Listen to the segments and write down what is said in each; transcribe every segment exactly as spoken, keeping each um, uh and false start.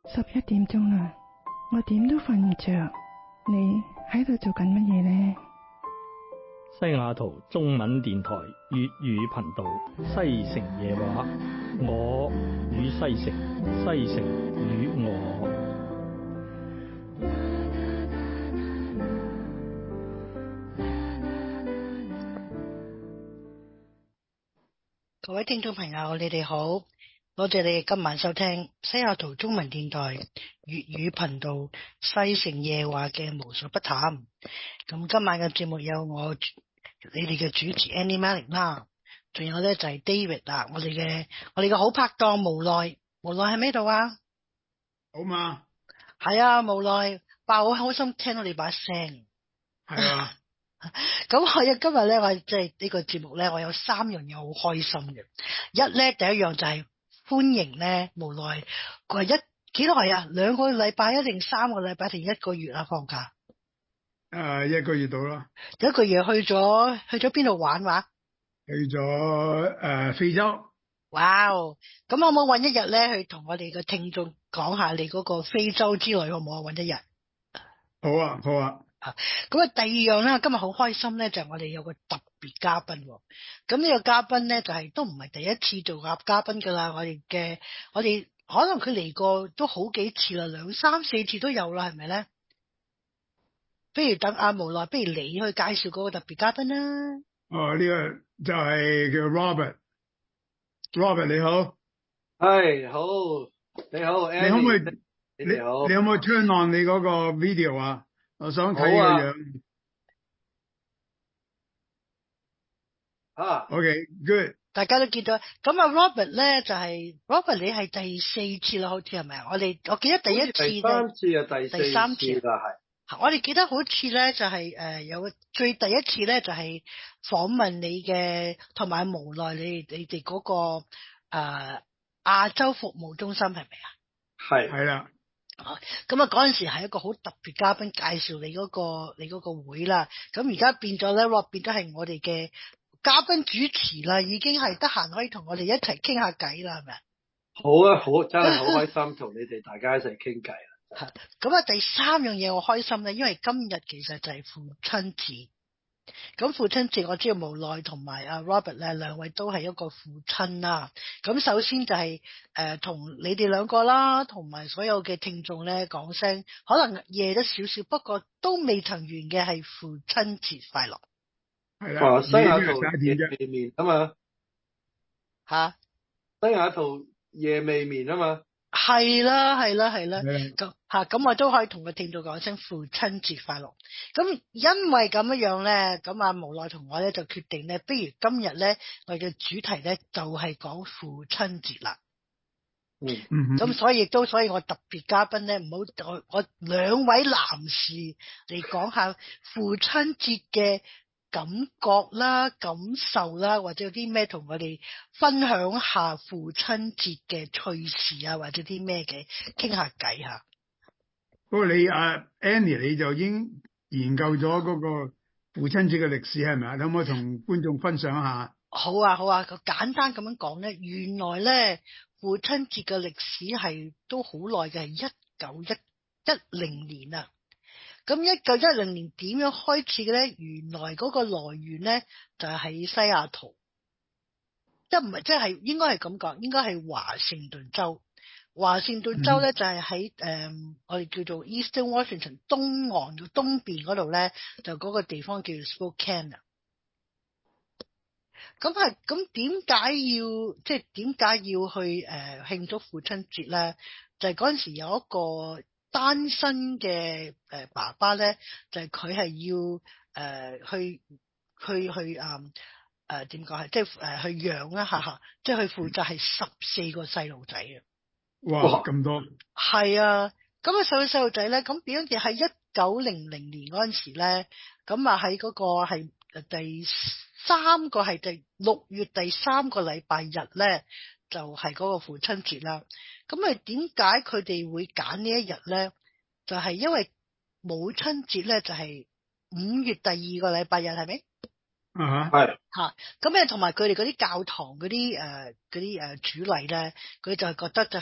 十一點鐘啦，我點都瞓唔着。你喺度做緊乜嘢呢？ 西雅圖中文電台粵語頻道西城夜話，我與西城，西城與我。 各位聽眾朋友，你哋好，多謝你哋今晚收聽西雅圖中文電台粵語頻道西城夜話嘅無所不談。咁今晚嘅節目有我你哋嘅主持 Annie Malik 啦，仲有咧就係 David 啦，我哋嘅我哋嘅好拍檔無奈，無奈喺咩度啊？ 好嘛？ 係啊，無奈，爸好開心聽到你把聲。 係啊。 咁我今日咧，我即係呢個節目咧，我有三樣嘢好開心嘅。一咧，第一樣就係歡迎咧，無奈佢話一幾耐啊？兩個禮拜一定三個禮拜定一個月啊？放假？ 誒、呃，一個月到啦。 一個月去咗去咗邊度玩話？ 去咗誒、呃、非洲。 哇！咁可唔可以搵一日咧，去同我哋嘅聽眾講下你嗰個非洲之旅好唔好啊？搵一日。 好啊，好啊。 咁啊，第二樣咧，今日好開心咧，就係我哋有個特別嘉賓。咁呢個嘉賓咧，就係都唔係第一次做嘉嘉賓噶啦。我哋嘅我哋可能佢嚟過都好幾次啦，兩三四次都有啦，係咪咧？不如等阿無奈，不如你去介紹嗰個特別嘉賓啦。 哦，呢、這個就係叫 Robert。Robert 你好。 係好，你好。 你可唔可以？ 你你好。 你可唔可以 turn on 你嗰個 video 啊？我想睇個樣。 啊。 OK，good。 大家都見到，咁啊 Robert 咧就係、是、Robert，你係第四次啦，好似係咪啊？我哋我記得第一次第三次啊，第四次第三次啦，係。 我哋記得好似咧就係、是、誒、呃、有最第一次咧就係、是、訪問你嘅，同埋無奈你哋你哋嗰、那個誒、呃、亞洲服務中心係咪啊？ 係係啦。 咁啊嗰陣時係一個好特別嘉賓介紹你嗰、那個你嗰個會啦。咁而家變咗咧 Rob 變咗係我哋嘅嘉賓主持啦，已經係得閒可以同我哋一齊傾下偈啦，係咪啊？ 好啊，好，真係好開心同你哋大家一齊傾偈啦。 咁啊，第三樣嘢我開心咧，因為今日其實就係父親節。咁父親節我知道無奈同埋阿 Robert 咧兩位都係一個父親啦。咁首先就係誒同你哋兩個啦，同埋所有嘅聽眾咧講聲，可能夜咗少少，不過都未曾完嘅係父親節快樂。 係啦。 西雅圖夜未眠啊嘛。 吓？ 西雅圖夜未眠啊嘛。 係啦，係啦，係啦。咁吓，咁我都可以同個聽眾講聲父親節快樂。咁因為咁樣樣咧，咁啊無奈同我咧就決定咧，不如今日咧我哋嘅主題咧就係講父親節啦。 嗯。 咁所以亦都，所以我特別嘉賓咧，唔好我我兩位男士嚟講下父親節嘅感覺啦、感受啦，或者有啲咩同我哋分享下父親節嘅趣事啊，或者啲咩嘅傾下偈吓。 不過你阿 Annie 你就已經研究咗嗰個父親節嘅歷史係咪啊？可唔可以同觀眾分享下？ 好啊，好啊，個簡單咁樣講咧，原來咧父親節嘅歷史係都好耐嘅，係一九一零年啊。咁一九一零年點樣開始嘅咧？原來嗰個來源咧就係喺西雅圖，即係唔係即係應該係咁講，應該係華盛頓州。華盛頓州咧就係喺誒我哋叫做 Eastern Washington 東岸嘅東邊嗰度咧，就嗰個地方叫做 Spokane 啊。咁係咁點解要即係點解要去誒、呃、慶祝父親節咧？就係嗰陣時有一個單身嘅誒爸爸咧，就係佢係要誒、呃、去去去誒誒點講係即係誒去養一下吓，即係去負責係十四個細路仔啊！ 哇，咁多係啊！咁啊細個細路仔咧，咁點樣嘅喺一九零零年嗰陣時咧，咁啊喺嗰個係第三個係第六月第三個禮拜日咧，就係、是、嗰個父親節啦。咁啊點解佢哋會揀呢一日咧？就係、是、因為母親節咧就係五月第二個禮拜日，係咪？ 啊係吓，咁咧同埋佢哋嗰啲教堂嗰啲誒嗰啲誒主禮咧，佢就係覺得就係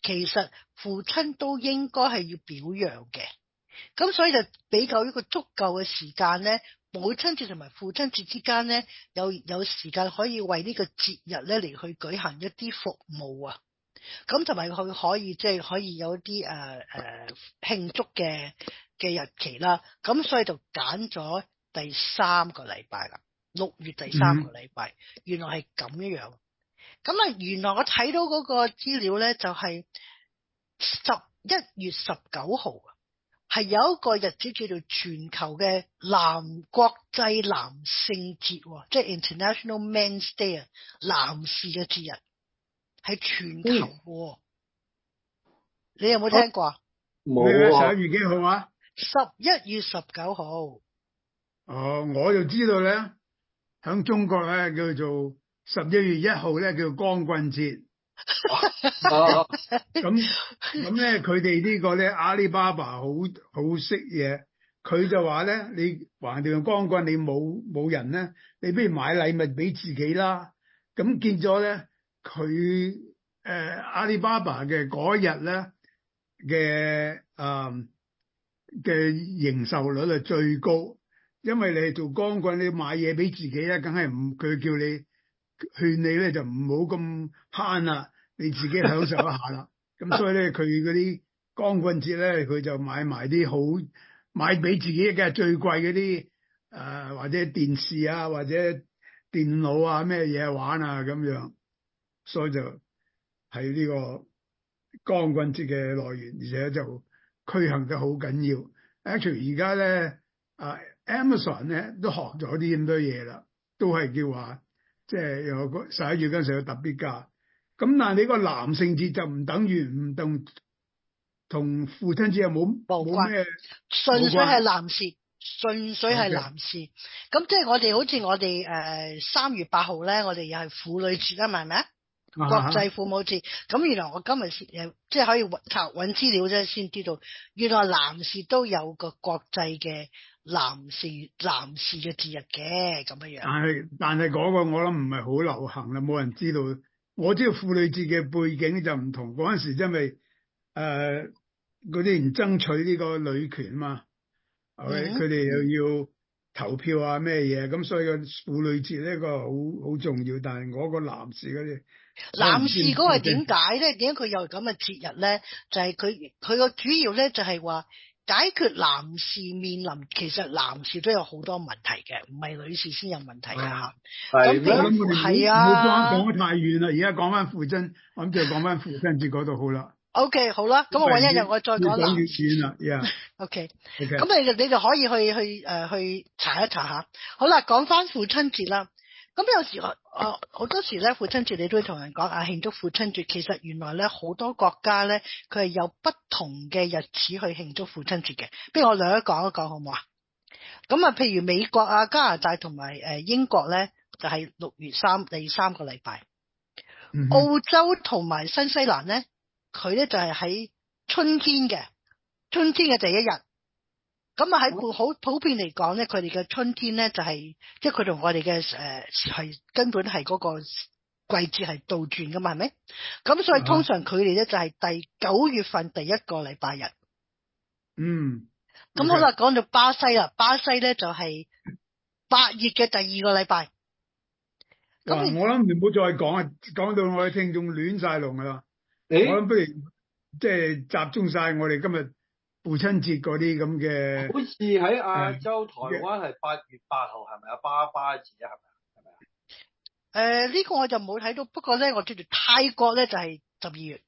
其實父親都應該係要表揚嘅。咁所以就比較一個足夠嘅時間咧，母親節同埋父親節之間咧，有有時間可以為呢個節日咧嚟去舉行一啲服務啊。咁同埋佢可以即係、就是、可以有一啲誒誒慶祝嘅嘅日期啦。咁所以就揀咗第三個禮拜啦，六月第三個禮拜。嗯、原來係咁樣樣。咁啊，原來我睇到嗰個資料咧，就係十一月十九號啊，係有一個日子叫做全球嘅男國際男性節，即係 International Men's Day 啊，男士嘅節日係全球嘅。嗯、你有冇聽過啊？ 冇啊！十一月幾號啊？ 十一月十九號。 哦，我就知道咧，響中國咧叫做十一月一號咧叫光棍節。咁咁咧，佢哋呢個咧阿里巴巴好好識嘢，佢就話咧，你橫掂用光棍，你冇冇人咧，你不如買禮物俾自己啦。咁見咗咧，佢誒、呃、阿里巴巴嘅嗰日咧嘅誒嘅營售率係最高，因為你係做光棍，你買嘢俾自己咧，梗係唔佢叫你。勸你咧就唔好咁慳啦，你自己享受一下啦。咁所以咧，佢嗰啲光棍節咧，佢就買埋啲好買俾自己嘅最貴嗰啲誒，或者電視啊，或者電腦啊，咩嘢玩啊咁樣。所以就係呢個光棍節嘅來源，而且就推行得好緊要。Actually 而家咧，啊 Amazon 咧都學咗啲咁多嘢啦，都係叫話。即係有個十一月嗰陣時有特別價，咁但係你個男性節就唔等於唔同同父親節又冇冇咩， 純粹係男士，純粹係男士。咁 Okay. 即係我哋好似我哋誒三月八號咧，我哋又係婦女節啊，係咪啊？國際父母節。咁原來我今日誒即係可以查揾資料啫，先知道原來男士都有個國際嘅。男士男士嘅節日嘅咁樣樣，但係但係嗰個我諗唔係好流行啦，冇人知道。我知道婦女節嘅背景就唔同，嗰陣時因為誒嗰啲人爭取呢個女權嘛，佢哋、嗯、又要投票啊咩嘢，咁所以個婦女節呢個好好重要。但係我個男士嗰啲男士嗰個點解咧？點解佢有咁嘅節日咧？就係佢佢個主要咧就係話。解決男士面臨，其實男士都有好多問題嘅，唔係女士先有問題嘅吓。 係咩？係啊，唔好講得太遠啦。而家講翻父親，我諗就講翻父親節嗰度好啦。 O K， 好啦，咁我搵一日我再講啦。 越講越遠啦，yeah。 O K，咁你你就可以去去誒、呃、去查一查下。好啦，講翻父親節啦。咁有時我我好多時咧，父親節你都會同人講啊，慶祝父親節。其實原來咧好多國家咧，佢係有不同嘅日子去慶祝父親節嘅。不如我兩一講一講好唔好啊？咁啊，譬如美國啊、加拿大同埋誒英國咧，就係、是、六月三第三個禮拜。嗯、哼澳洲同埋新西蘭咧，佢咧就係、是、喺春天嘅春天嘅第一日。咁啊喺好普遍嚟講咧，佢哋嘅春天咧就係、是，即係佢同我哋嘅誒係根本係嗰個季節係倒轉噶嘛，係咪？咁所以通常佢哋咧就係第九月份第一個禮拜日。 嗯。 咁好啦，講到巴西啦，巴西咧就係八月嘅第二個禮拜。 咁我諗你唔好再講啊，講到我哋聽眾亂晒龍噶啦。誒，我諗不如即係集中晒我哋今日。父親節嗰啲咁嘅， 好似喺亞洲、台灣係八月八號，係咪啊？爸爸節啊，係咪啊？係咪啊？ 誒，呢個我就冇睇到，不過咧，我知道泰國咧就係十二月，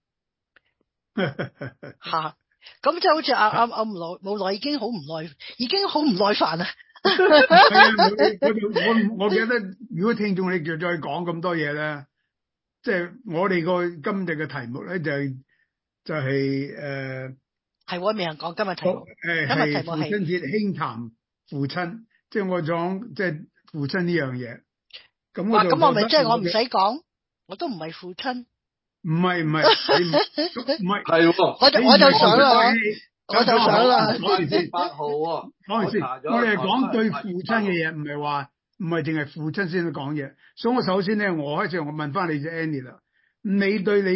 吓，咁即係好似阿阿阿唔耐冇耐，已經好唔耐，已經好唔耐煩啦。 我我我記得，如果聽眾你再再講咁多嘢咧，即係我哋個今日嘅題目咧就係就係誒。 係我未人講今日題目， 誒係、呃、父親節輕談父親，即係我講即係父親呢樣嘢。咁我咁我咪即係我唔使講，我都唔係父親。 唔係唔係，唔係係喎， 我就我就想啦，我就想啦。 講完先，八號喎， 講完先。我哋係講對父親嘅嘢，唔係話唔係淨係父親先去講嘢。所以我首先咧，我開始我問翻你隻 Annie 啦，你對你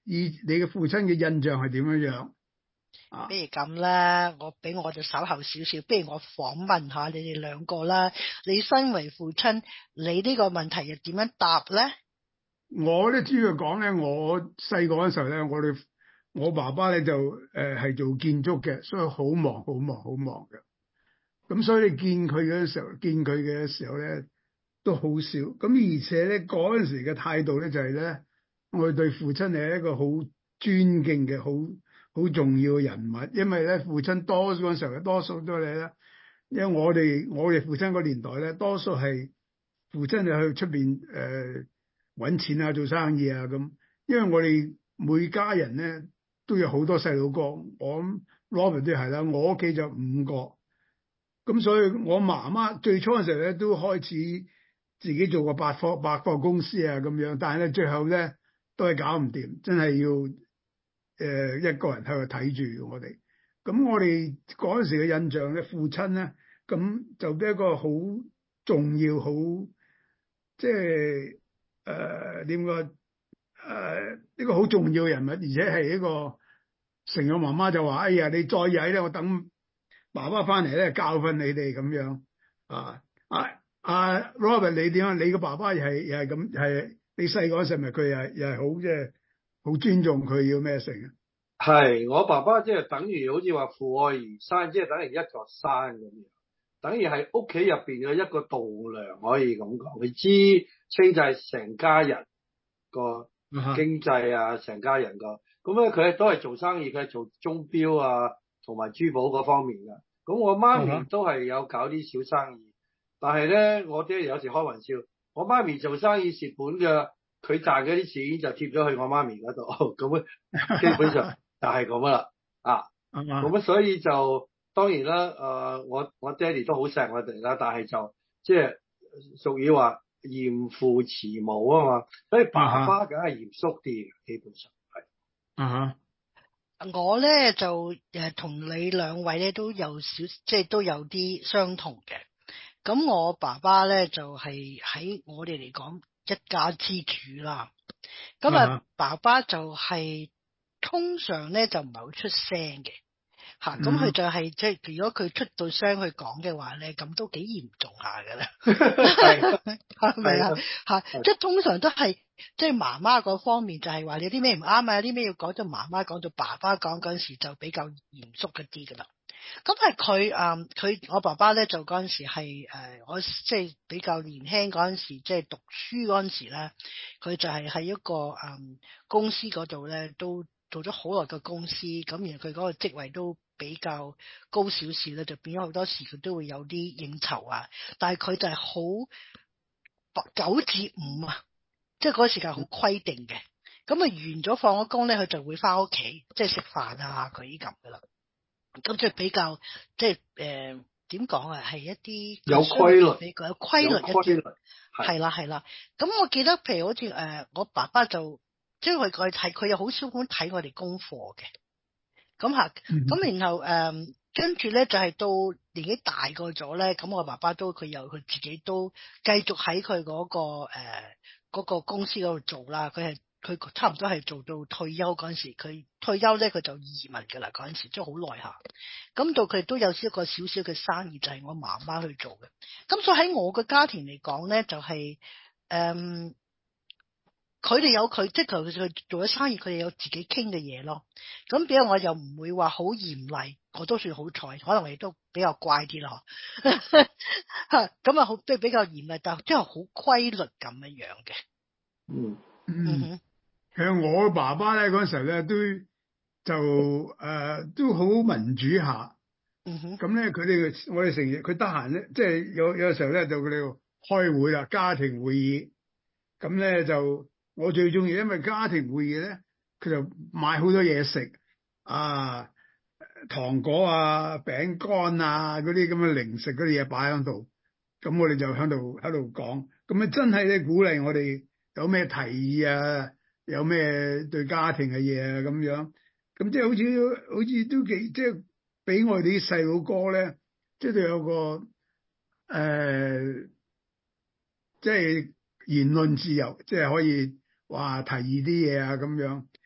以你嘅父親嘅印象係點樣樣？啊， 不如咁啦，我俾我就稍後少少，不如我訪問下你哋兩個啦。你身為父親，你呢個問題又點樣答咧？ 我咧主要講咧，我細個嗰時候咧，我哋我爸爸咧就誒係、呃、做建築嘅，所以好忙好忙好忙嘅。咁所以你見佢嘅時候，見佢嘅時候咧都好少。咁而且咧嗰陣時嘅態度咧就係咧，我哋對父親係一個好尊敬嘅、好好重要嘅人物。因為咧父親多嗰陣時候，多數都係咧，因為我哋我哋父親個年代咧，多數係父親就去出邊誒搵錢啊、做生意啊咁。因為我哋每家人咧都有好多細佬哥，我諗 Robert 都係啦，我屋企就五個。咁所以我媽媽最初嘅時候咧，都開始自己做個百貨百貨公司啊咁樣，但係咧最後咧都係搞唔掂，真係要誒、呃、一個人喺度睇住我哋。咁我哋嗰陣時嘅印象咧，父親咧咁就俾一個好重要、好即係誒點講誒一個好重要嘅人物，而且係一個成個媽媽就話：哎呀，你再曳咧，我等爸爸翻嚟咧教訓你哋咁樣啊！啊啊 Robert 你點啊？你個爸爸又係又係咁係？你細個嗰時咪佢又又係好即係好尊重佢要咩成啊？ 係我爸爸即係等於好似話父愛如山，即係等於一座山咁樣，等於係屋企入邊嘅一個棟梁可以咁講。佢支撐就係成家人個經濟啊，成家人個咁咧，佢都係做生意，佢係做鐘錶啊同埋珠寶嗰方面㗎。咁我媽咪都係有搞啲小生意，但係咧，我爹哋有時開玩笑，我媽咪做生意蝕本嘅，佢賺嗰啲錢就貼咗去我媽咪嗰度，咁基本上就係咁啦，啊，咁所以就當然啦，誒、呃，我我爹哋都好錫我哋啦，但係就即係屬於話嚴父慈母啊嘛，所以爸爸梗係嚴肅啲，基本上係。 啊哈。 我咧就誒同你兩位咧都有少即係都有啲相同嘅。咁我爸爸咧就係、是、喺我哋嚟講一家之主啦。咁啊，爸爸就係、是、通常咧就唔係好出聲嘅吓。咁佢就係即係如果佢出到聲去講嘅話咧，咁都幾嚴重下噶啦。係係咪啊？吓，即係通常都係。即係媽媽嗰方面就係話你有啲咩唔啱啊，有啲咩要講，就媽媽講，到爸爸講嗰陣時就比較嚴肅一啲噶啦。咁係佢誒，佢、嗯、我爸爸咧就嗰陣時係誒、呃，我即係比較年輕嗰陣時，即係讀書嗰陣時咧，佢就係喺一個誒、嗯、公司嗰度咧，都做咗好耐嘅公司。咁然後佢嗰個職位都比較高少少咧，就變咗好多時佢都會有啲應酬啊。但係佢就係好九至五啊。即係嗰個時間好規定嘅，咁啊完咗放咗工咧，佢就會翻屋企，即係食飯啊，佢依咁噶啦。咁即係比較即係誒點講啊，係一啲有規律， 比較有規律一啲，係啦係啦。咁我記得譬如好似誒、呃、我爸爸就即係佢佢睇佢又好少咁睇我哋功課嘅，咁吓，咁、嗯、然後誒跟住咧就係、是、到年紀大個咗咧，咁我爸爸都佢又佢自己都繼續喺佢嗰個誒。呃嗰個公司嗰度做啦，佢係佢差唔多係做到退休嗰陣時，佢退休咧佢就移民噶啦嗰陣時，即係好耐下。咁到佢都有一個少少嘅生意，就係、是、我媽媽去做嘅。咁所以喺我嘅家庭嚟講咧，就係、是、誒，佢、嗯、哋有佢，即係佢佢做咗生意，佢哋有自己傾嘅嘢咯。咁比較我又唔會話好嚴厲，我都算好彩，可能亦都比較乖啲咯。吓咁啊，好即係比較嚴厲，但係即係好規律咁樣樣嘅。 嗯嗯，其實我爸爸咧嗰陣時候咧都就誒、呃、都好民主下。 嗯哼。咁咧佢哋我哋成日佢得閒咧，即係有有時候咧就佢哋開會啦，家庭會議。咁咧就我最中意，因為家庭會議咧，佢就買好多嘢食啊，糖果啊、餅乾啊嗰啲咁嘅零食嗰啲嘢擺喺度。咁我哋就喺度喺度講，咁啊真係咧鼓勵我哋有咩提議啊，有咩對家庭嘅嘢啊咁樣，咁即係好似好似都幾即係俾我哋啲細佬哥咧，即係有個誒、呃，即係言論自由，即係可以話提議啲嘢啊咁樣。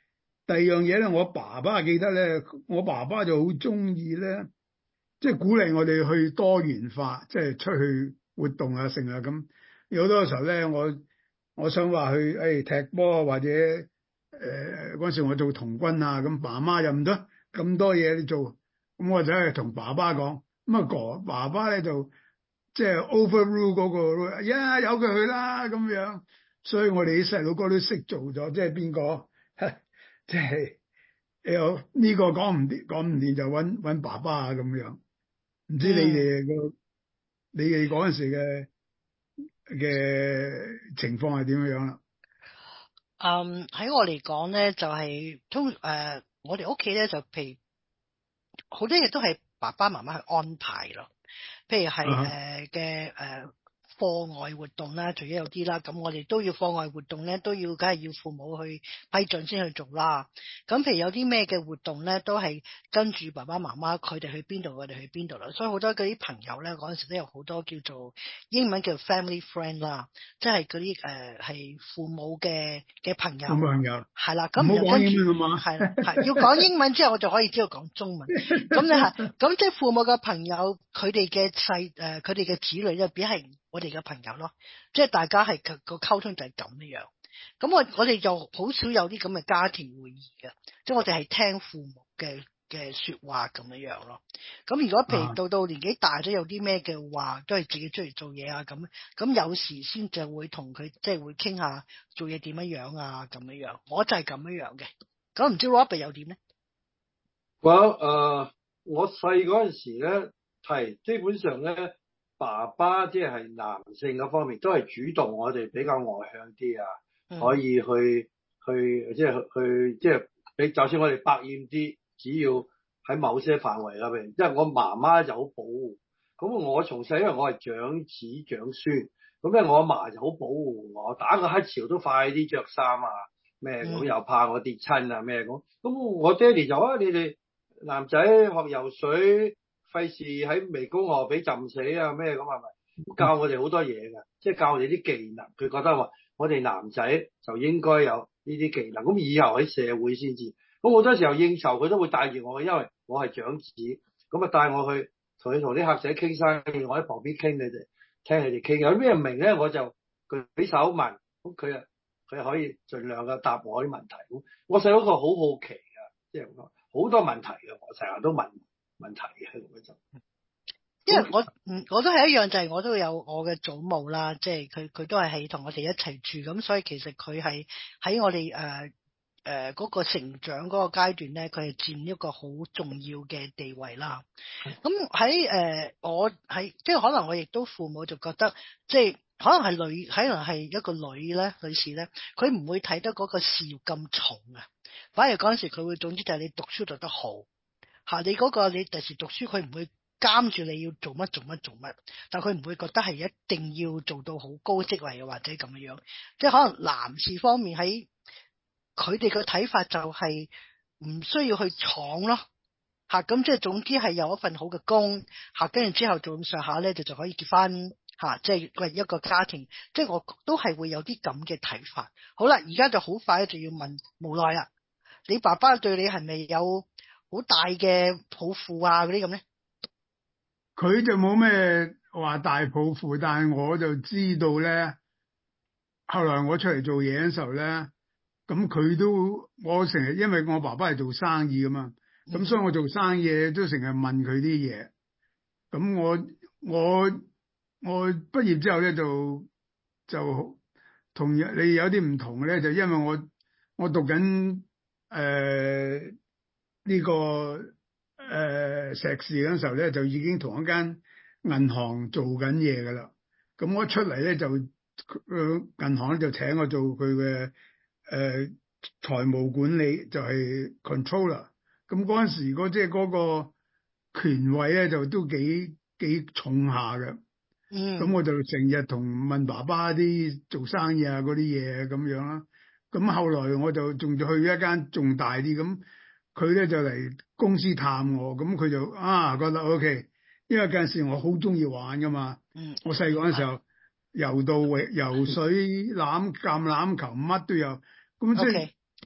第二樣嘢咧，我爸爸記得咧，我爸爸就好中意咧，即係鼓勵我哋去多元化，即係出去活動啊，成啊咁。有好多時候咧，我我想話去誒、哎、踢波或者誒嗰陣時我做童軍啊，咁爸媽又唔得咁多嘢你做，咁我就係同爸爸講，咁啊哥爸爸咧就即係 overrule 嗰個，呀由佢去啦咁樣，所以我哋啲細佬哥都識做咗，即係邊個？即係有呢個講唔掂，講唔掂就揾揾爸爸啊咁樣。唔知你哋個、嗯、你哋嗰陣時嘅嘅情況係點樣啦？ 嗯，喺我嚟講咧，就係、是、通誒、呃，我哋屋企咧就譬如好多嘢都係爸爸媽媽去安排咯。譬如係誒嘅誒課外活動啦，除咗有啲啦，咁我哋都要課外活動咧，都要梗係要父母去批准先去做啦。咁譬如有啲咩嘅活動咧，都係跟住爸爸媽媽佢哋去邊度，我哋去邊度啦。所以好多嗰啲朋友咧，嗰陣時都有好多叫做英文叫 family friend 啦，即係嗰啲誒係父母嘅嘅朋友。 朋友係啦，咁唔好講英文啊嘛。 係啦，係要講英文之後，我就可以知道講中文。咁你係咁即係父母嘅朋友，佢哋嘅細誒，佢哋嘅子女就變係我哋嘅朋友咯，即係大家係個溝通就係咁樣。咁我我哋就好少有啲咁嘅家庭會議嘅，即係我哋係聽父母嘅嘅說話咁樣樣咯。咁如果譬如到到年紀大咗有啲咩嘅話，都係自己出嚟做嘢啊咁，咁有時先就會同佢即係會傾下做嘢點樣樣啊咁樣樣。我就係咁樣樣嘅。咁唔知 Robert 又點咧？ 我誒、呃，我細嗰陣時咧係基本上咧。爸爸即係男性嗰方面都係主動，我哋比較外向啲啊、嗯，可以去去即係去即係你就算我哋百厭啲，只要喺某些範圍啦，譬如因為我媽媽就好保護，咁我從細因為我係長子長孫，咁咧我阿嫲就好保護我，打個乞潮都快啲着衫啊咩咁，又怕我跌親啊咩咁，咁我爹哋就啊你哋男仔學游水。費事喺湄公河俾浸死啊咩咁係咪？教我哋好多嘢㗎，即係教我哋啲技能。佢覺得話我哋男仔就應該有呢啲技能，咁以後喺社會先至。咁好多時候應酬佢都會帶住我，因為我係長子，咁啊帶我去同佢同啲客仔傾生意，我喺旁邊傾你哋，聽你哋傾。有咩唔明咧，我就佢俾手問，咁佢啊佢可以盡量嘅答我啲問題。我細佬個好好奇㗎，即係好多問題㗎，我成日都問。問題嘅咁就， 因為我嗯我都係一樣，就係、是、我都有我嘅祖母啦，即係佢佢都係喺同我哋一齊住，咁所以其實佢係喺我哋誒誒嗰個成長嗰個階段咧，佢係佔一個好重要嘅地位啦。咁喺誒我喺即係可能我亦都父母就覺得，即係可能係女，可能係一個女咧女士咧，佢唔會睇得嗰個事業咁重啊，反而嗰陣時佢會總之就係你讀書讀得好。吓，你嗰個你第時讀書，佢唔會監住你要做乜做乜做乜，但佢唔會覺得係一定要做到好高職位或者咁樣樣。即係可能男士方面喺佢哋嘅睇法就係唔需要去闖咯。吓，咁即係總之係有一份好嘅工，吓，跟住之後做咁上下咧，就就可以結婚吓，即係為一個家庭。即係我都係會有啲咁嘅睇法。好啦，而家就好快就要問，無奈啦，你爸爸對你係咪有好大嘅抱負啊嗰啲咁咧？ 佢就冇咩話大抱負，但係我就知道咧。後來我出嚟做嘢嘅時候咧，咁佢都我成日因為我爸爸係做生意噶嘛，咁、嗯、所以我做生意都成日問佢啲嘢。咁我我我畢業之後咧就就同你有啲唔同嘅咧，就因為我我讀緊誒。呢、這個誒、呃、碩士嗰陣時候咧，就已經同一間銀行做緊嘢噶啦。咁我出嚟咧就，誒、呃、銀行咧就請我做佢嘅誒財務管理，就係、是、controller。咁嗰陣時，嗰即係嗰個權位咧，就都幾幾重下嘅。嗯。咁我就成日同問爸爸啲做生意啊嗰啲嘢咁樣啦。咁後來我就仲就去一間仲大啲咁。佢咧就嚟公司探我，咁佢就啊覺得 OK，因為嗰陣時我好中意玩噶嘛。嗯。我細個嗰陣時候游到游水、欖橄欖球乜都有，咁即係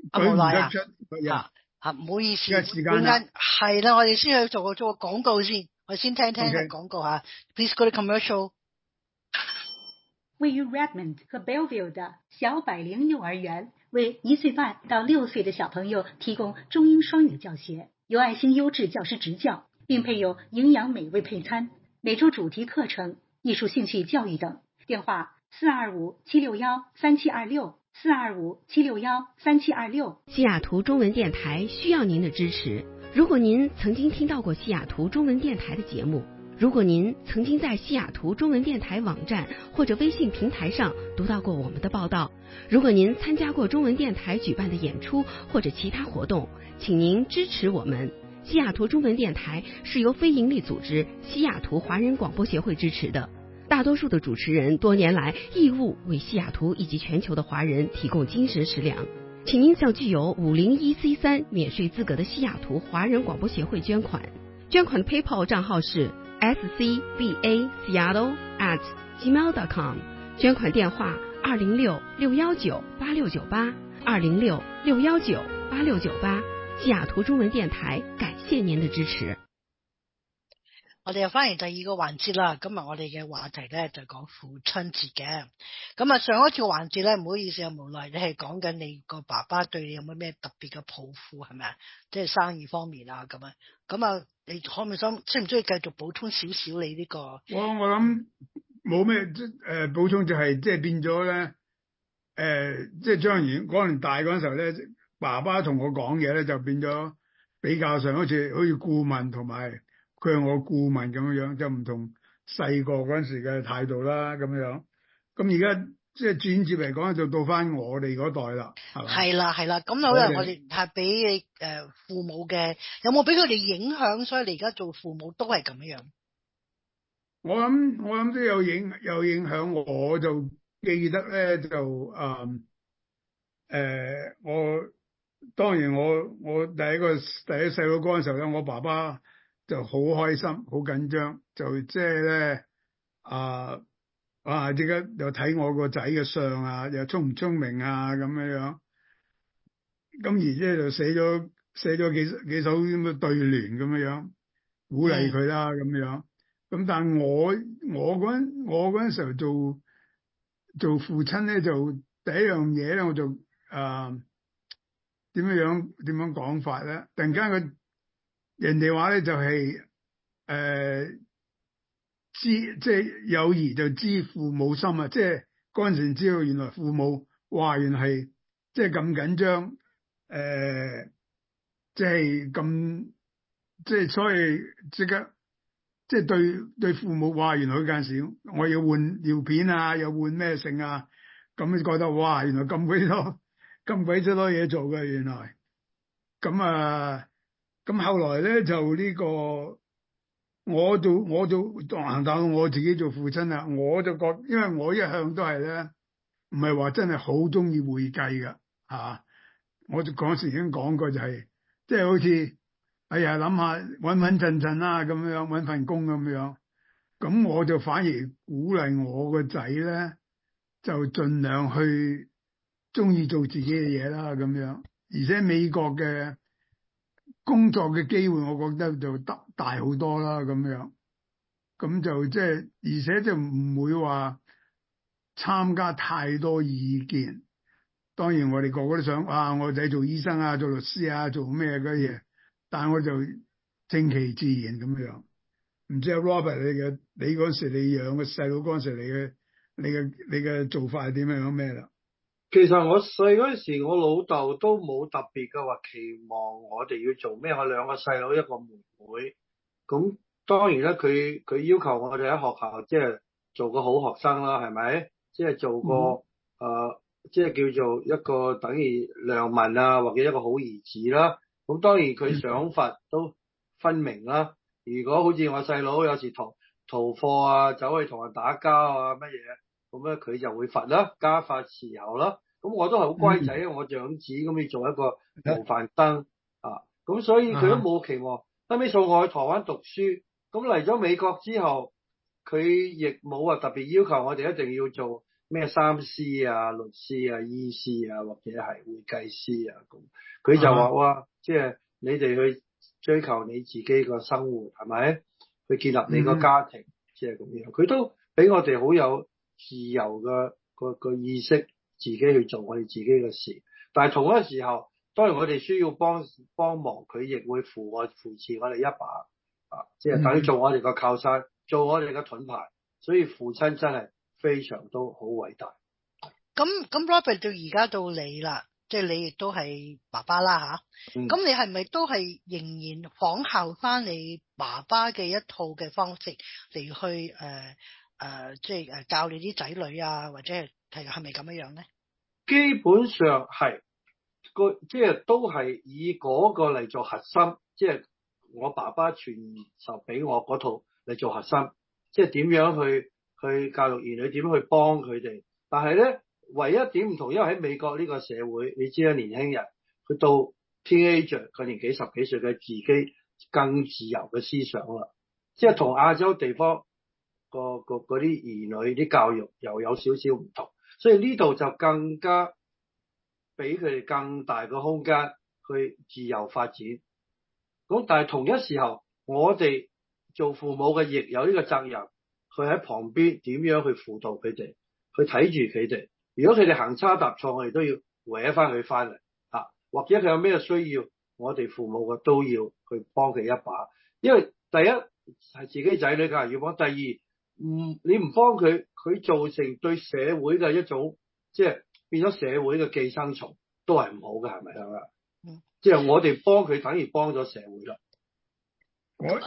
舉唔無奈啊得出。 吓吓，唔好意思， 而家時間啦， 係啦，我哋先去做個做個廣告先，我先聽聽係 Okay. 廣告吓。Please go to commercial。 位于 Redmond 和 Belleville 的小百灵幼儿园为一岁半到六岁的小朋友提供中英双语教学，有爱心优质教师执教，并配有营养美味配餐，每周主题课程、艺术兴趣教育等。电话四二五七六幺三七二六四二五七六幺三七二六。 西雅图中文电台需要您的支持。如果您曾经听到过西雅图中文电台的节目，如果您曾经在西雅图中文电台网站或者微信平台上读到过我们的报道，如果您参加过中文电台举办的演出或者其他活动，请您支持我们。西雅图中文电台是由非营利组织西雅图华人广播协会支持的，大多数的主持人多年来义务为西雅图以及全球的华人提供精神食粮。请您向具有五零一 C 三免税资格的西雅图华人广播协会捐款，捐款的 PayPal 账号是 s c b a seattle at gmail dot com， 捐款电话二零六六幺九八六九八二零六六幺九八六九八。西雅圖中文電台感謝您的支持。 我哋又翻嚟第二個環節啦，今日我哋嘅話題咧就講父親節嘅。咁啊，上一次環節咧，唔好意思啊，無奈你係講緊你個爸爸對你有冇咩特別嘅抱負，係咪啊？即係生意方面啊，咁啊，咁啊，你可唔可以想，需唔需要繼續補充少少你呢個？ 我我諗冇咩誒補充，就係即係變咗咧，誒即係將來嗰年大嗰陣時候咧，爸爸同我講嘢咧就變咗比較上好似好似顧問同埋佢係我顧問咁樣樣，就唔同細個嗰陣時嘅態度啦咁樣。咁而家即係轉接嚟講，就到翻我哋嗰代啦，係嘛？係啦係啦，咁好啦，我哋係俾你誒父母嘅，有冇俾佢哋影響？所以你而家做父母都係咁樣。 我諗我諗都有影有影響，我就記得咧就誒誒、嗯呃、我。當然我我第一個第一細佬哥嘅時候咧，我爸爸就好開心好緊張，就即係咧啊啊即刻又睇我個仔嘅相啊，又聰唔聰明啊咁樣樣，咁而即係就寫咗寫咗幾幾首咁嘅對聯咁樣樣鼓勵佢啦咁樣。咁但係我我嗰陣我嗰陣時候做做父親咧，就第一樣嘢咧我就啊點樣樣點樣講法咧？突然間佢人哋話咧就係、是、誒、呃、知即係有兒就知父母心啊！即係嗰陣時知道原來父母哇原係即係咁緊張誒，即係咁即係所以即刻即係對對父母哇原來嗰陣時我要換尿片啊，又換咩性啊，咁你覺得哇原來咁鬼多。咁鬼多嘢做嘅原來，咁啊，咁後來咧就呢、這個，我做我做行到我自己做父親啦，我就覺，因為我一向都係咧，唔係話真係好中意會計㗎嚇，我就嗰時已經講過就係、是，即係好似，哎呀諗下穩穩陣陣啦咁樣揾份工咁樣，咁我就反而鼓勵我個仔咧，就盡量去。中意做自己嘅嘢啦，咁樣，而且美國嘅工作嘅機會，我覺得就得大好多啦，咁樣，咁就即係，而且就唔會話參加太多意見。當然我哋個個都想啊，我仔做醫生啊，做律師啊，做咩嘅嘢，但係我就順其自然咁樣。唔知阿 Robert 你嘅你嗰時你養個細佬嗰時你嘅你嘅你嘅做法係點樣咩啦？ 其實我細嗰陣時，我老豆都冇特別嘅話期望我哋要做咩。我兩個細佬一個妹妹，咁當然咧，佢佢要求我哋喺學校即係做個好學生啦，係咪？即係做個誒、嗯呃，即係叫做一個等於良民啊，或者一個好兒子啦。咁當然佢賞罰都分明啦。如果好似我細佬有時逃逃課啊，走去同人打交啊乜嘢，咁咧佢就會罰啦，家法伺候啦。咁我都係好乖仔，因為我長子咁要做一個模範生啊，咁所以佢都冇期望。後尾送我去台灣讀書，咁嚟咗美國之後，佢亦冇話特別要求我哋一定要做咩三師啊、律師啊、醫師啊，或者係會計師啊咁。佢就話哇，即係你哋去追求你自己個生活係咪？去建立你個家庭，即係咁樣。佢都俾我哋好有自由嘅個個意識，自己去做我哋自己嘅事。但係同一個時候，當然我哋需要幫幫忙，佢亦會扶我扶持我哋一把啊！即係等於做我哋個靠山，做我哋嘅盾牌。所以父親真係非常都好偉大。 咁咁 Robert 到而家到你啦，即係你亦都係爸爸啦吓。咁、嗯、你係咪都係仍然仿效翻你爸爸嘅一套嘅方式嚟去誒誒、呃呃，即係誒教你啲仔女啊，或者係係係咪咁樣樣咧？ 基本上係個即係都係以嗰個嚟做核心，即係我爸爸傳授俾我嗰套嚟做核心，即係點樣去去教育兒女，點樣去幫佢哋。但係咧，唯一點唔同，因為喺美國呢個社會，你知啦，年輕人佢到 teenager 佢年紀十幾歲嘅自己更自由嘅思想啦，即係同亞洲地方個個嗰啲兒女啲教育又有少少唔同。所以呢度就更加俾佢哋更大嘅空間去自由發展。咁但係同一時候，我哋做父母嘅亦有呢個責任，去喺旁邊點樣去輔導佢哋，去睇住佢哋。如果佢哋行差踏錯，我哋都要搲翻佢翻嚟啊！或者佢有咩需要，我哋父母嘅都要去幫佢一把。因為第一係自己仔女梗係要幫，第二唔你唔幫佢，佢造成對社會嘅一種即係變咗社會嘅寄生蟲，都係唔好嘅，係咪啊？嗯，即係我哋幫佢，反而幫咗社會啦。 我我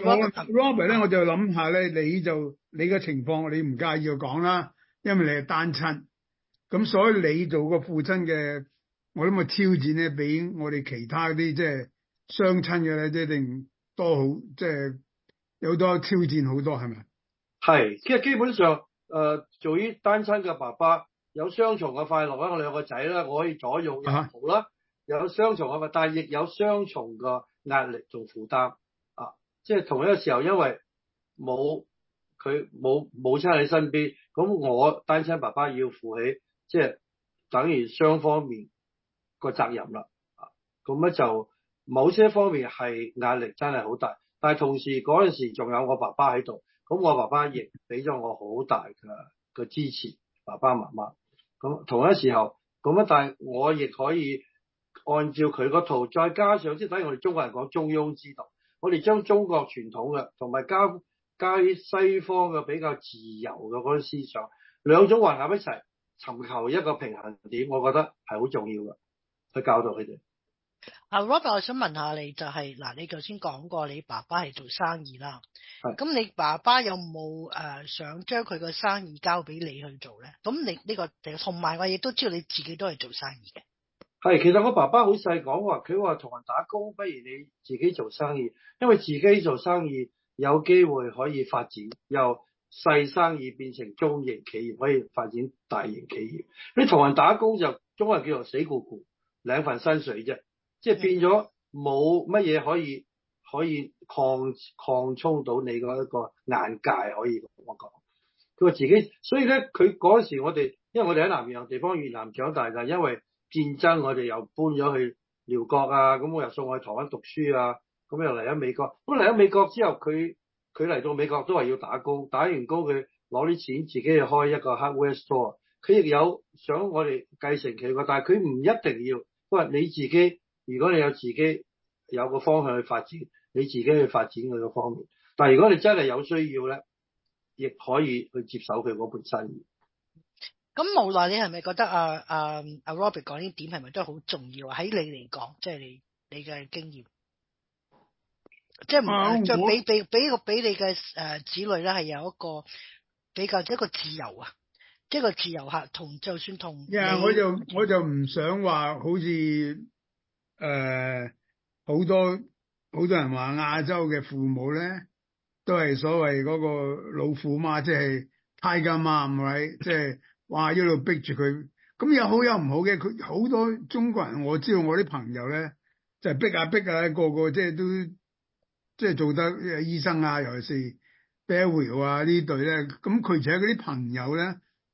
Robert 咧，我就諗下咧，你就你嘅情況，你唔介意我講啦，因為你係單親，咁所以你做個父親嘅，我諗個挑戰咧，比我哋其他啲即係雙親嘅咧，即係一定多好，即係有好多挑戰好多，係咪？ 係，即係基本上，誒、呃，做於單親嘅爸爸有雙重嘅快樂啦，我兩個仔啦，我可以左用右扶啦，有雙重嘅，但係亦有雙重嘅壓力同負擔啊！即係同一個時候，因為冇佢冇母親喺身邊，咁我單親爸爸要負起，即係等於雙方面個責任啦。啊，咁咧就某些方面係壓力真係好大，但係同時嗰陣時仲有我爸爸喺度。咁我爸爸亦俾咗我好大嘅嘅支持，爸爸媽媽。咁同一時候，咁啊，但係我亦可以按照佢嗰套，再加上即係等於我哋中國人講中庸之道，我哋將中國傳統嘅同埋加加啲西方嘅比較自由嘅嗰啲思想，兩種混合一齊，尋求一個平衡點，我覺得係好重要嘅，去教導佢哋。 啊 Robert， 我想問下你，就係、是、嗱，你頭先講過你爸爸係做生意啦，咁你爸爸有冇誒、呃、想將佢個生意交俾你去做咧？咁你呢、這個同埋我亦都知道你自己都係做生意嘅。 係，其實我爸爸好細講話，佢話同人打工不如你自己做生意，因為自己做生意有機會可以發展，由細生意變成中型企業，可以發展大型企業。你同人打工就中國人叫做死咕咕，兩份薪水啫。即係變咗冇乜嘢可以可以擴擴充到你嗰一個眼界，可以咁講。佢話自己，所以咧佢嗰時我哋，因為我哋喺南洋地方越南長大，就係因為戰爭，我哋又搬咗去寮國啊，咁我又送我去台灣讀書啊，咁又嚟咗美國。咁嚟咗美國之後，佢佢嚟到美國都係要打工，打完工佢攞啲錢自己去開一個 hardware store。佢亦有想我哋繼承佢個，但係佢唔一定要，佢話你自己。如果你有自己有個方向去發展，你自己去發展佢個方面。但係如果你真係有需要咧，亦可以去接手佢嗰盤生意。 咁無奈你係咪覺得啊啊啊 Robert 講呢點係咪都係好重要啊？喺你嚟講，即係你你嘅經驗，即係唔即係俾俾俾個俾你嘅誒子女咧係有一個比較一個自由啊，即係個自由客同就算同。 呀，我就我就唔想話好似。誒，好、呃、多好多人話亞洲嘅父母咧，都係所謂嗰個老虎媽，即係 Tiger Mom，right？即係哇一路逼住佢，咁有好有唔好嘅。佢好多中國人，我知道我啲朋友咧，就係、逼啊逼啊，個個即係都即係做得醫生啊，尤其是 Belleville 啊呢隊咧，咁佢而且嗰啲朋友咧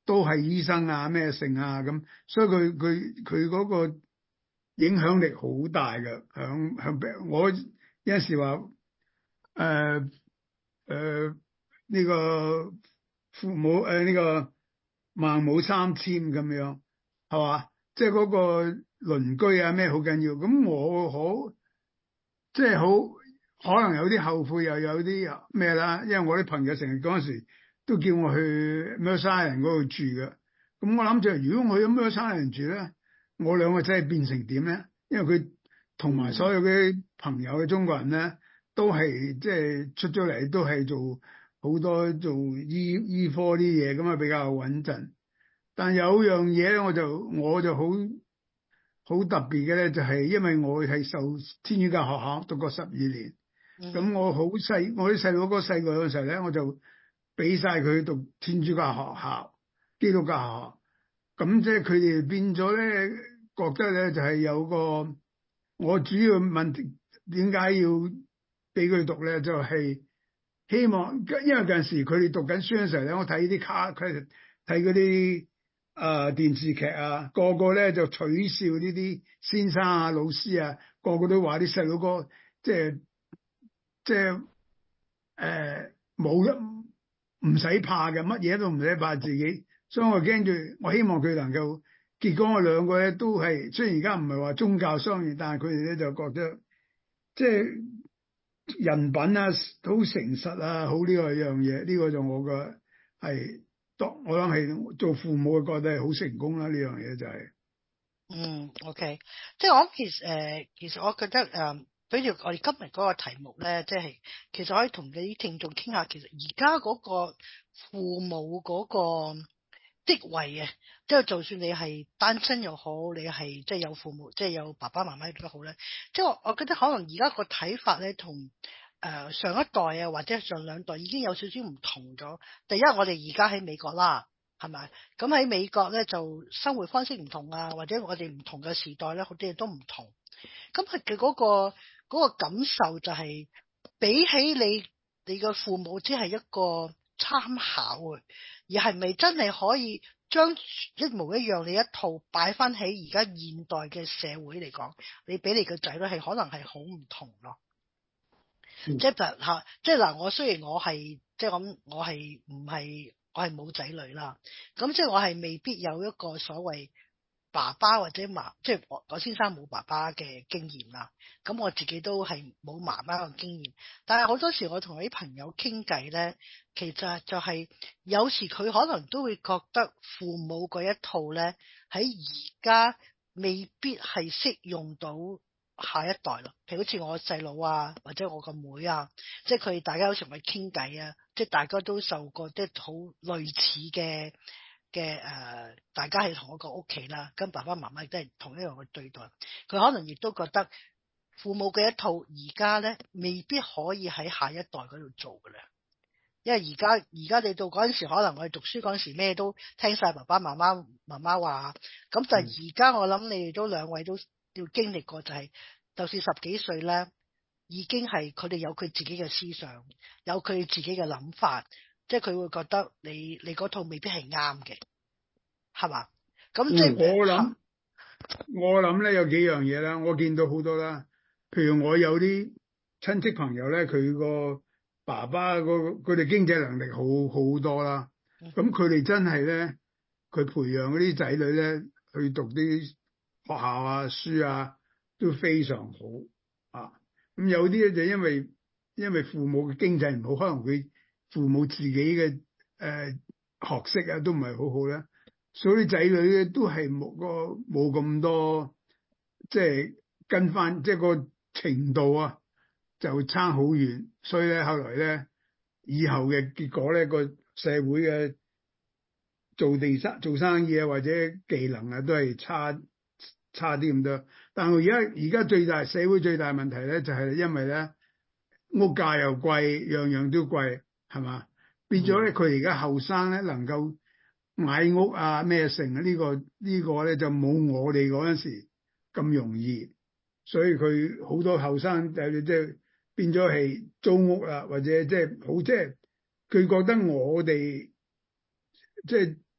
都係醫生啊咩性啊咁，所以佢佢佢嗰個影響力好大嘅，響響我有陣時話誒誒呢個父母誒呢、呃這個孟母三遷咁樣係嘛，即係嗰個鄰居啊咩好緊要，咁我好即係好可能有啲後悔又有啲咩啦，因為我啲朋友成日嗰陣時都叫我去咩沙人嗰度住嘅，咁我諗住如果我去咩沙人住咧，我兩個仔係變成點咧？因為佢同埋所有嘅朋友嘅中國人咧，都係即係出咗嚟都係做好多做醫醫科啲嘢，咁啊比較穩陣。但有樣嘢咧，我就我就好好特別嘅咧，就係因為我係受天主教學校讀過十二年，咁、嗯、我好細，我啲細佬哥細個嗰時候咧，我就俾晒佢讀天主教學校、基督教學校，咁即係佢哋變咗咧，覺得咧就係有個我主要問題點解要俾佢讀咧，就係、是、希望，因為有陣時佢哋讀緊書嘅時候咧，我睇啲卡，佢睇嗰啲。啊！電視劇啊，個個咧就取笑呢啲先生啊、老師啊，個個都話啲細佬哥即係即係誒冇一唔使怕嘅，乜嘢都唔使怕自己。所以我驚住，我希望佢能夠結果我兩個咧都係，雖然而家唔係話宗教相應，但係佢哋咧就覺得即係人品啊，好誠實啊，好呢個樣嘢，呢個就我嘅係。我諗係做父母嘅覺得係好成功啦，呢樣嘢就係、是。 嗯 ，OK，即係我諗其實誒、呃，其實我覺得誒、呃，比如我哋今日嗰個題目咧，即係其實可以同你啲聽眾傾下，其實而家嗰個父母嗰個職位啊，即係就算你係單親又好，你係即係有父母，即係有爸爸媽媽都好咧，即係我我覺得可能而家個睇法咧同。誒、呃、上一代啊，或者上兩代已經有少少唔同咗。第一，我哋而家喺美國啦，係咪？咁喺美國咧就生活方式唔同啊，或者我哋唔同嘅時代咧，好多嘢都唔同。咁佢嘅嗰個嗰個感受就係、是、比起你你嘅父母只係一個參考啊，而係咪真係可以將一模一樣你一套擺翻喺而家現代嘅社會嚟講，你俾你個仔女係可能係好唔同咯。嗯、即係吓，即係嗱，我雖然我係即係咁，我係唔係我係冇仔女啦，咁即係我係未必有一個所謂爸爸或者媽，即係我我先生冇爸爸嘅經驗啦，咁我自己都係冇媽媽嘅經驗，但係好多時我同啲朋友傾偈咧，其實就係有時佢可能都會覺得父母嗰一套咧喺而家未必係適用到下一代咯，譬如好似我細佬啊，或者我個妹啊，即係佢哋大家有時咪傾偈啊，即係大家都受過啲好類似嘅嘅誒，大家係同一個屋企啦，跟爸爸媽媽亦都係同一樣嘅對待，佢可能亦都覺得父母嘅一套而家咧未必可以喺下一代嗰度做㗎啦，因為而家而家你到嗰陣時，可能我哋讀書嗰陣時咩都聽晒爸爸媽媽媽媽話，咁但係而家我諗你哋都兩位都要經歷過，就係就算十幾歲咧，已經係佢哋有佢自己嘅思想，有佢自己嘅諗法，即係佢會覺得你你嗰套未必係啱嘅，係嘛？咁即係我諗，我諗咧有幾樣嘢啦，我見到好多啦。譬如我有啲親戚朋友咧，佢個爸爸個佢哋經濟能力好好多啦，咁佢哋真係咧，佢培養嗰啲仔女咧去讀啲學校啊、書啊都非常好啊！咁有啲咧就因為因為父母嘅經濟唔好，可能佢父母自己嘅誒、呃、學識啊都唔係好好咧，所以啲仔女咧都係冇個冇咁多，即係跟翻即係個程度啊就差好遠，所以咧後來咧以後嘅結果咧個社會嘅做地生做生意啊或者技能啊都係差。差啲咁多，但係而家而家最大社會最大問題咧，就係因為咧屋價又貴，樣樣都貴，係嘛？變咗咧，佢而家後生咧能夠買屋啊咩成啊呢個呢個咧就冇我哋嗰陣時咁容易，所以佢好多後生就即係變咗係租屋啦，或者即係好即係佢覺得我哋即係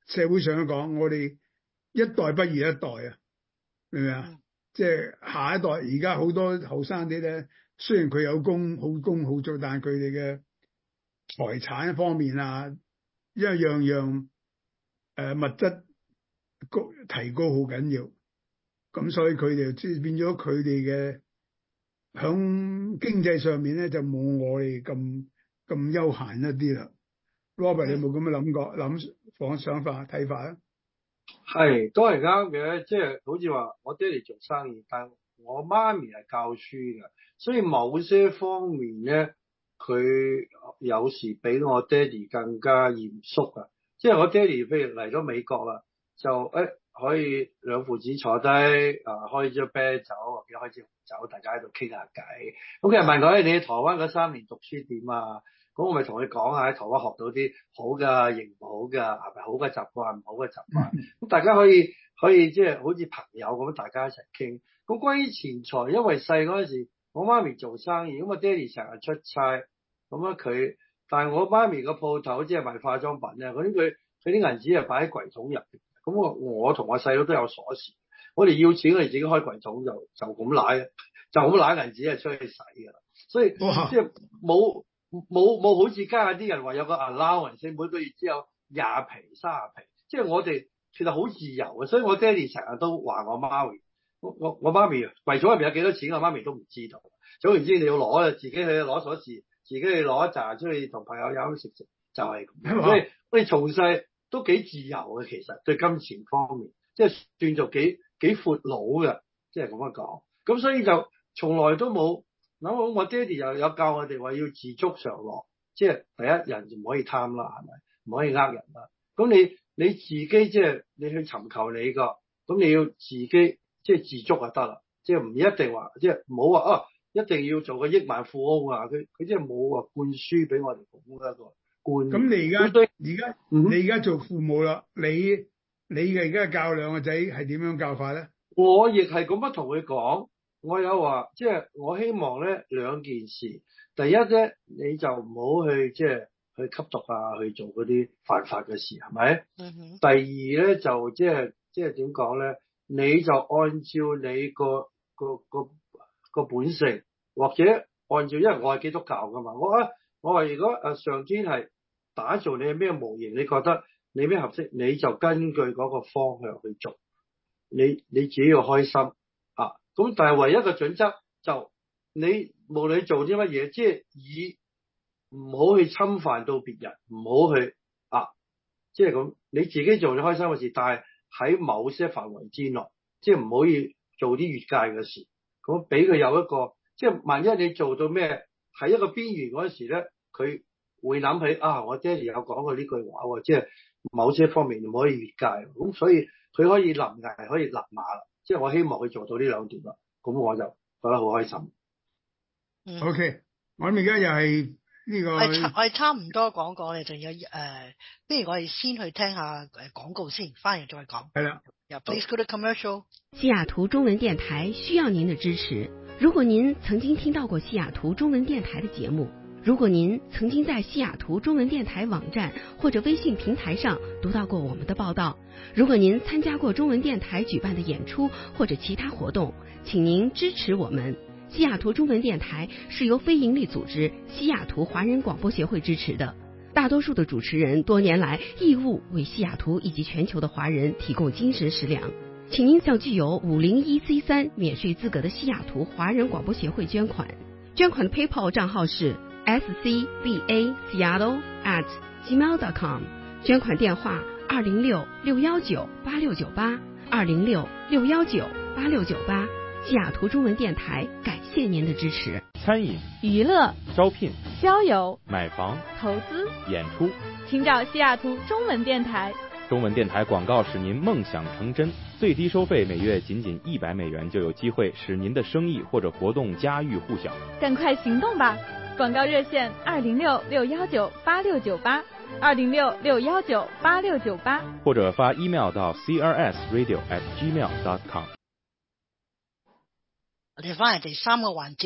社會上講，我哋一代不如一代啊，明唔明啊？即係下一代，而家好多後生啲咧，雖然佢有工好工好做，但係佢哋嘅財產方面啊，因為樣樣誒物質高提高好緊要，咁所以佢哋即係變咗佢哋嘅響經濟上面咧就冇我哋咁咁悠閒一啲啦。Robert，你有冇咁嘅諗過諗放想法睇法啊？ 係都係啱嘅，即係好似話我爹哋做生意，但我媽咪係教書嘅，所以某些方面咧，佢有時比我爹哋更加嚴肅啊！即係我爹哋譬如嚟咗美國啦，就誒、哎、可以兩父子坐低啊，開咗啤酒或者開支紅酒，大家喺度傾下偈。咁其實問佢你喺台灣嗰三年讀書點啊？咁我咪同佢講下喺台灣學到啲好嘅，亦唔好嘅，係咪好嘅習慣，唔好嘅習慣。咁大家可以可以即係好似朋友咁，大家一齊傾。咁關於錢財，因為細嗰陣時我媽咪做生意，咁我爹哋成日出差，咁啊佢，但係我媽咪個鋪頭即係賣化妝品咧，嗰啲佢佢啲銀紙係擺喺櫃桶入邊。咁我我同我細佬都有鎖匙，我哋要錢我哋自己開櫃桶就就咁攋，就咁攋銀紙係出去使㗎啦。所以即係冇。冇冇好似家下啲人話有個 allowance， 每個月只有廿皮三十皮，即係我哋其實好自由嘅，所以我爹哋成日都話我媽咪，我我我媽咪櫃桶入邊有幾多錢，我媽咪都唔知道。總言之，你要攞自己去攞鎖匙，自己去攞一紮出去同朋友飲食食，就係、是、咁。所以我哋從細都幾自由嘅，其實對金錢方面，即係算做幾幾闊佬嘅，即係咁樣講。咁所以就從來都冇。咁我我爹哋又有教我哋話要自足常樂，即係第一人就唔可以貪啦，係咪？唔可以呃人啦。咁你你自己即係你去尋求你個，咁你要自己即係自足就得啦。即係唔一定話，即係唔好話啊，一定要做個億萬富翁啊！佢佢即係冇話灌輸俾我哋咁一個灌。咁你而家而家你而家做父母啦，你你嘅而家教兩個仔係點樣教法咧？ 我亦係咁樣同佢講。我有話，即係我希望咧兩件事。第一咧，你就唔好去即係去吸毒啊，去做嗰啲犯法嘅事，係咪？嗯哼。第二咧就即係即係點講咧？你就按照你個個個個本性，或者按照，因為我係基督教噶嘛。我啊，我話如果誒上天係打造你係咩模型，你覺得你咩合適，你就根據嗰個方向去做。你你自己要開心。咁但係唯一嘅準則就你無論你做啲乜嘢，即係以唔好去侵犯到別人，唔好去啊，即係咁你自己做你開心嘅事，但係喺某些範圍之內，即係唔可以做啲越界嘅事。咁俾佢有一個，即係萬一你做到咩喺一個邊緣嗰時咧，佢會諗起啊，我爹哋有講過呢句話喎，即係某些方面唔可以越界。咁所以佢可以臨崖，可以立馬啦。即係我希望佢做到呢兩點啦，咁我就覺得好開心。 嗯、o、okay, K， 我諗而家又係呢個， 我哋差唔多講過，你仲有誒，不如我哋先去聽下誒廣告先，翻嚟再講。 係啦。 Please go to commercial。 西雅圖中文電台需要您的支持。如果您曾經聽到過西雅圖中文電台的節目，如果您曾經在西雅圖中文電台網站或者微信平台上讀到過我們的報道，如果您參加過中文電台舉辦的演出或者其他活動，請您支持我們。西雅圖中文電台是由非營利組織西雅圖華人廣播協會支持的，大多數的主持人多年來義務為西雅圖以及全球的華人提供精神食糧，請您向具有五零一 C 三免稅資格的西雅圖華人廣播協會捐款，捐款的 PayPal 賬號是 S C B A Seattle at gmail dot com， 捐款電話二零六六一九八六九八二零六六一九八六九八。西雅圖中文電台感謝您的支持。 餐飲、 娛樂、 招聘、 交友、 買房、 投資、 演出， 請找西雅圖中文電台。 中文電台廣告使您夢想成真，最低收費每月僅僅一百美元，就有機會使您的生意或者活動家喻戶曉。 趕快行動吧！廣告熱線二零六六一九八六九八二零六六一九八六九八， 或者發 email 到 c r s radio at gmail dot com。 我哋翻嚟第三個環節啦，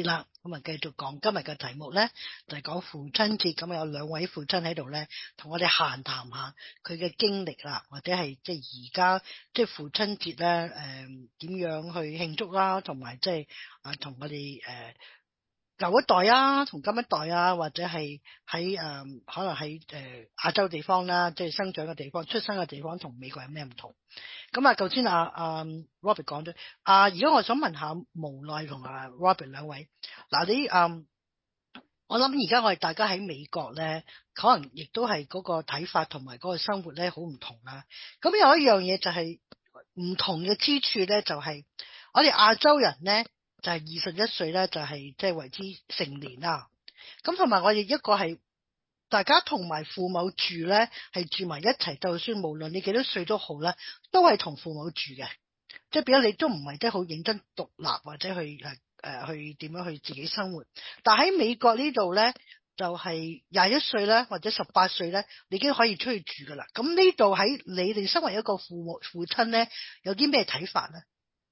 咁啊繼續講今日嘅題目咧，就係、是、講父親節。咁有兩位父親喺度咧，同我哋閒談下佢嘅經歷啦，或者係即係而家即係父親節咧，誒、呃、點樣去慶祝啦，同埋即係啊同我哋誒。呃舊一代啊，同今一代啊，或者係喺誒可能喺誒、呃、亞洲地方啦，即係生長嘅地方、出生嘅地方，同美國有咩唔同？咁啊，頭先阿阿 Robert 講咗，啊，而家我想問下無奈同阿 Robert 兩位，嗱你誒、呃，我諗而家我哋大家喺美國咧，可能亦都係嗰個睇法同埋嗰個生活咧好唔同啦。咁有一樣嘢就係唔同嘅之處咧，就係、是、我哋亞洲人咧。就係二十一歲咧，就係即係為之成年啦。咁同埋我哋一個係大家同埋父母住咧，係住埋一齊。就算無論你幾多歲都好啦，都係同父母住嘅。即係變咗你都唔係即係好認真獨立或者去誒誒、呃、去點樣去自己生活。但喺美國呢度咧，就係廿一歲咧或者十八歲咧，你已經可以出去住噶啦。咁呢度喺你哋身為一個父母父親咧，有啲咩睇法咧？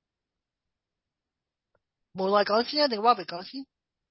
無奈講先，定 Robert 講先？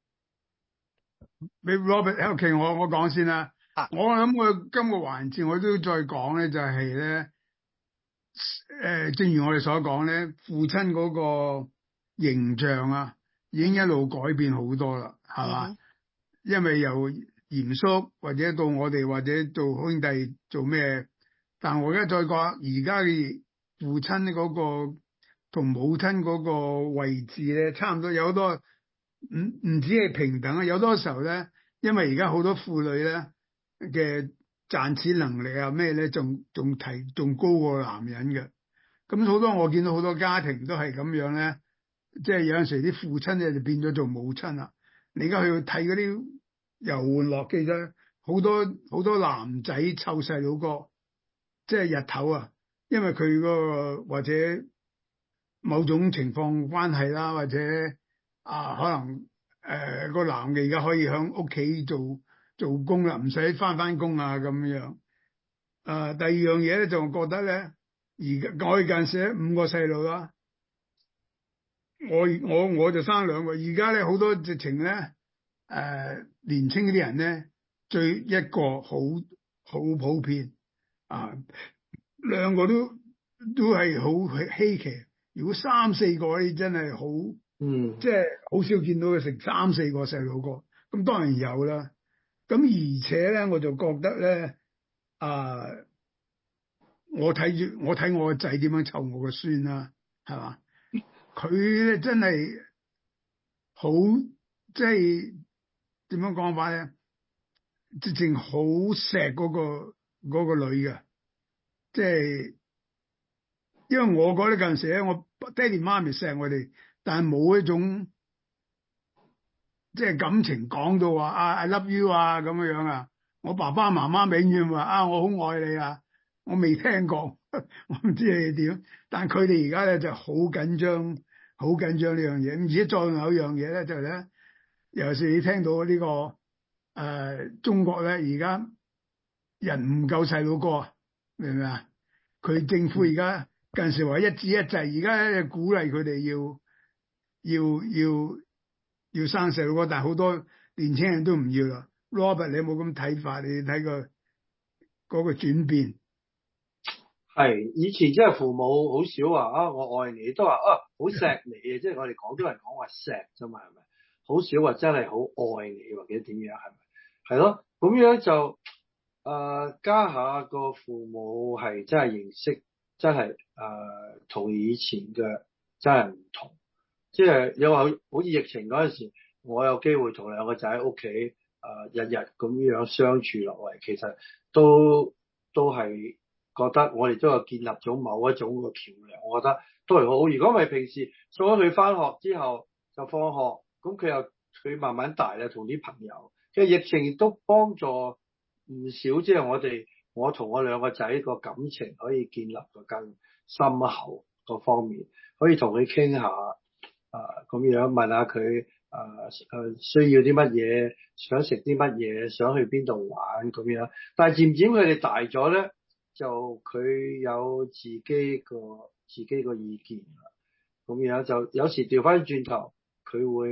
俾 Robert OK， 我我講先啦。 啊、 我諗我今個環節我都再講咧，就係咧，誒，正如我哋所講咧，父親嗰個形象啊，已經一路改變好多啦，係嘛？嗯、因為由嚴肅或者到我哋或者做兄弟做咩，但我而家再講，而家嘅父親嗰個同母親嗰個位置咧，差唔多，有好多唔唔止係平等啊，有多時候咧，因為而家好多婦女咧嘅賺錢能力啊咩咧，仲仲提仲高過男人嘅。咁好多我見到好多家庭都係咁樣咧，即係有陣時啲父親咧就變咗做母親啦。你而家去睇嗰啲遊玩樂記啫，好多好多男仔湊細佬哥，即係日頭啊，因為佢嗰個或者某種情況關係啦，或者啊可能誒、呃、個男嘅而家可以喺屋企做做工啦，唔使返返工啊咁樣。啊，第二樣嘢咧就覺得咧，而家我嗰陣時五個細路啦，我我我就生兩個，而家咧好多直情咧誒年青啲人咧，最一個好好普遍啊，兩個都都係好稀奇。如果三四個咧，真係好，嗯，即係好少見到佢成三四個細路哥。咁當然有啦。咁而且咧，我就覺得咧，啊，我睇住我睇我個仔點樣湊我個孫啦，係嘛？佢咧真係好，即係點樣講法咧？直情好錫嗰個嗰個女嘅，即係。因為我覺得嗰陣時咧，我爹哋媽咪錫我哋，但係冇一種即係感情講到話啊 I love you 啊咁樣樣啊。我爸爸媽媽永遠話啊我好愛你啊，我未聽過，我唔知你哋點。但係佢哋而家咧就好緊張，好緊張呢樣嘢。而且再有一樣嘢咧就係咧，尤其是你聽到呢、這個誒、呃、中國咧而家人唔夠細佬哥，明唔明啊？佢政府而家。近時話一子一制，而家鼓勵佢哋要要要要生細路哥，但係好多年青人都唔要啦。Robert，你有冇咁睇法？你睇個嗰個轉變？ 係以前即係父母好少話啊，我愛你，都話啊好錫你嘅，即係我哋廣東人講話錫啫嘛，係咪？好少話真係好愛你或者點樣，係咪？係咯，咁樣就誒家下個父母係真係認識。真係誒，同、呃、以前嘅真係唔同。即係有話好似疫情嗰陣時，我有機會同兩個仔喺屋企誒日日咁樣相處落嚟，其實都都係覺得我哋都有建立咗某一種嘅橋樑。我覺得都係好。如果唔係平時送咗佢返學之後就放學，咁佢又佢慢慢大啦，同啲朋友。其實疫情亦都幫助唔少，即係我哋。我同我兩個仔個感情可以建立到更深厚個方面，可以同佢傾下啊咁樣問下佢啊誒需要啲乜嘢，想食啲乜嘢，想去邊度玩咁樣。但係漸漸佢哋大咗咧，就佢有自己個自己個意見啦。咁樣就有時調翻轉頭，佢會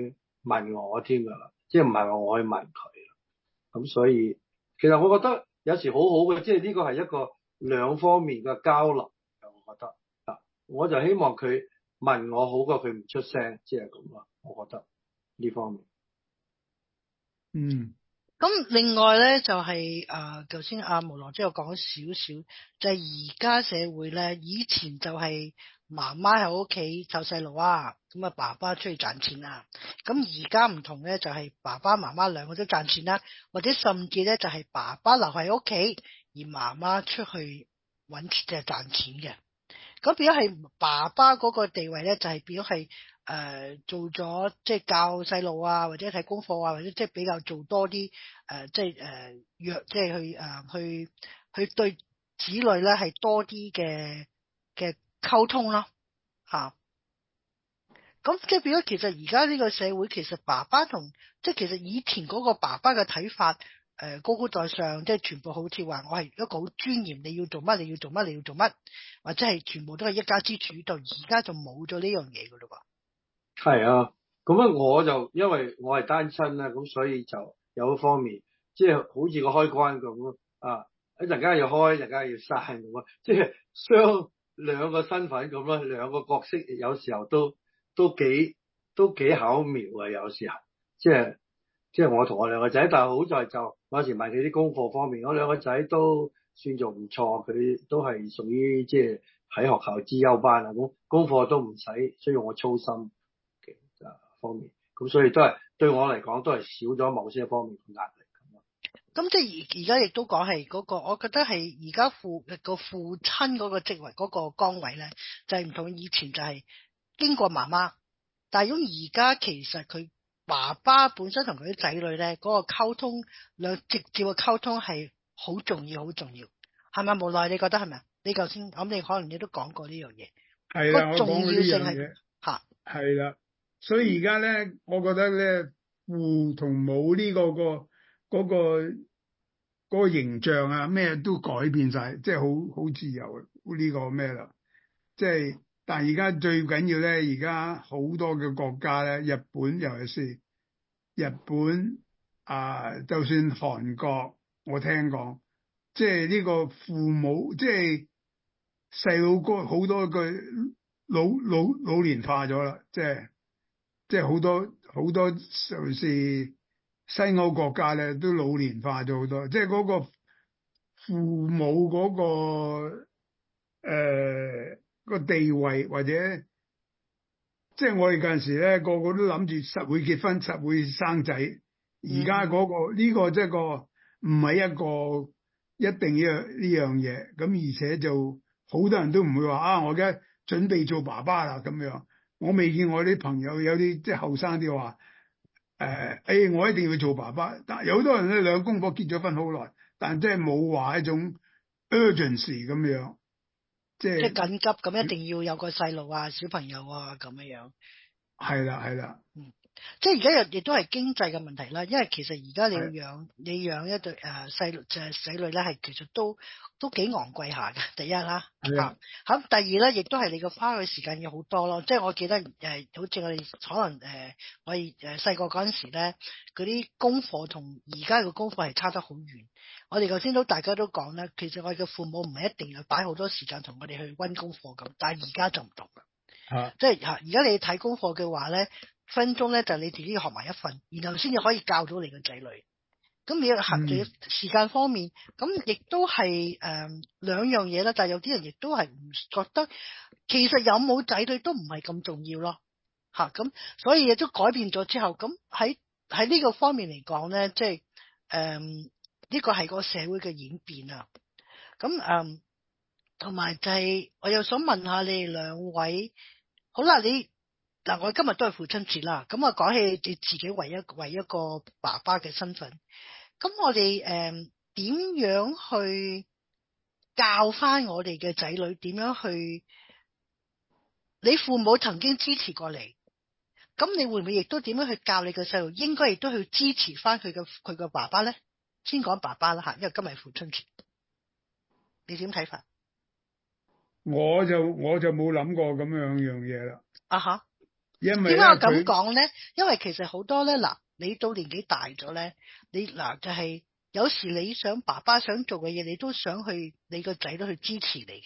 問我添㗎啦，即係唔係話我去問佢。咁所以其實我覺得有時好好嘅，即係呢個係一個兩方面嘅交流。我覺得啊，我就希望佢問我好過佢唔出聲，即係咁咯。我覺得呢方面。 嗯。 咁另外咧就係誒頭先阿毛羅都有講少少，就係而家社會咧，以前就係媽媽喺屋企湊細路啊，咁啊爸爸出去賺錢啊。咁而家唔同咧，就係爸爸媽媽兩個都賺錢啦，或者甚至咧就係爸爸留喺屋企，而媽媽出去揾錢就係賺錢嘅。咁變咗係爸爸嗰個地位咧，就係變咗係誒做咗即係教細路啊，或者睇功課啊，或者即係比較做多啲誒即係誒約即係去誒、呃、去去對子女咧係多啲嘅嘅溝通啦嚇。咁即係變咗，其實而家呢個社會其實爸爸同即係其實以前嗰個爸爸嘅睇法。誒、呃、高高在上，即係全部好似話我係一個好尊嚴，你要做乜你要做乜你要做乜，或者係全部都係一家之主。到而家就冇咗呢樣嘢噶啦喎。 係啊，咁啊我就因為我係單親啦，咁所以就有一方面，即係好似個開關咁啊，一陣間要開，一陣間要閂咁啊，即係雙兩個身份咁啦，兩個角色有時候都都幾都幾巧妙啊，有時候即係。即係我同我兩個仔，但係好在就有時問佢啲功課方面，我兩個仔都算做唔錯，佢都係屬於即係喺學校資優班啊，咁功課都唔使需要我操心嘅方面，咁所以都係對我嚟講都係少咗某些方面嘅壓力咁咯。 咁即係而而家亦都講係嗰個，我覺得係而家父個父親嗰個職位嗰個崗位咧，就係唔同以前就係經過媽媽，但係如果而家其實佢。爸爸本身同佢啲仔女咧，嗰、那個溝通兩直接嘅溝通係好重要，好重要，係咪？無奈你覺得係咪啊？你頭先咁，你可能你都講過呢樣嘢， 係啦， 個重要性係係吓， 係啦。所以而家咧，我覺得咧，父同母呢、這個個嗰、那個嗰、那個形象啊，咩都改變晒，即係好好自由呢、這個咩啦，即係。但係而家最緊要咧，而家好多嘅國家咧，日本尤其是日本啊，就算韓國，我聽講，即係呢個父母，即係細路哥好多佢老老老年化咗啦，即係即係好多好多，尤其是西歐國家咧，都老年化咗好多，即係嗰個父母嗰個誒。個地位或者即係我哋嗰陣時咧，個個都諗住實會結婚，實會生仔。而家嗰個呢、嗯、個即係個唔係一個一定要呢樣嘢。咁而且就好多人都唔會話啊，我而家準備做爸爸啦咁樣。我未見我啲朋友有啲即係後生啲話誒，誒我一定要做爸爸。但有好多人咧，兩公婆結咗婚好耐，但即係冇話一種 urgency 咁樣。即係緊急咁，一定要有個細路啊、小朋友啊咁樣樣。 係啦，係啦。 嗯，即係而家又亦都係經濟嘅問題啦。因為其實而家你要養你養一對誒細路就係仔女咧，係其實都都幾昂貴下嘅。第一啦，嚇咁第二咧，亦都係你個花嘅時間要好多咯。即係我記得誒、呃，好似我哋可能誒、呃，我哋誒細個嗰陣時咧，嗰啲功課同而家嘅功課係差得好遠。我哋頭先都大家都講咧，其實我哋嘅父母唔係一定要擺好多時間同我哋去溫功課咁，但係而家就唔同啦。啊、即係嚇，而家你睇功課嘅話咧，分鐘咧就你自己要學埋一份，然後先至可以教到你個仔女。咁你要合你時間方面，咁亦都係誒兩樣嘢啦。但係有啲人亦都係唔覺得，其實有冇仔女都唔係咁重要咯。嚇、啊、咁，所以亦都改變咗之後，咁喺喺呢個方面嚟講咧，即係誒呢個係個社會嘅演變啊。咁誒同埋就係、是、我又想問下你哋兩位。好啦，你嗱，我今日都係父親節啦，咁啊講起你自己為一為一個爸爸嘅身份，咁我哋誒點樣去教翻我哋嘅仔女？點樣去？你父母曾經支持過你，咁你會唔會亦都點樣去教你嘅細路？應該亦都去支持翻佢嘅佢嘅爸爸咧？先講爸爸啦吓，因為今日係父親節，你點睇法？ 我就我就冇諗過咁樣樣嘢啦。 啊哈， 因為點解我咁講咧？因為其實好多咧，嗱，你到年紀大咗咧，你嗱就係、是、有時你想爸爸想做嘅嘢，你都想去你個仔都去支持你嘅。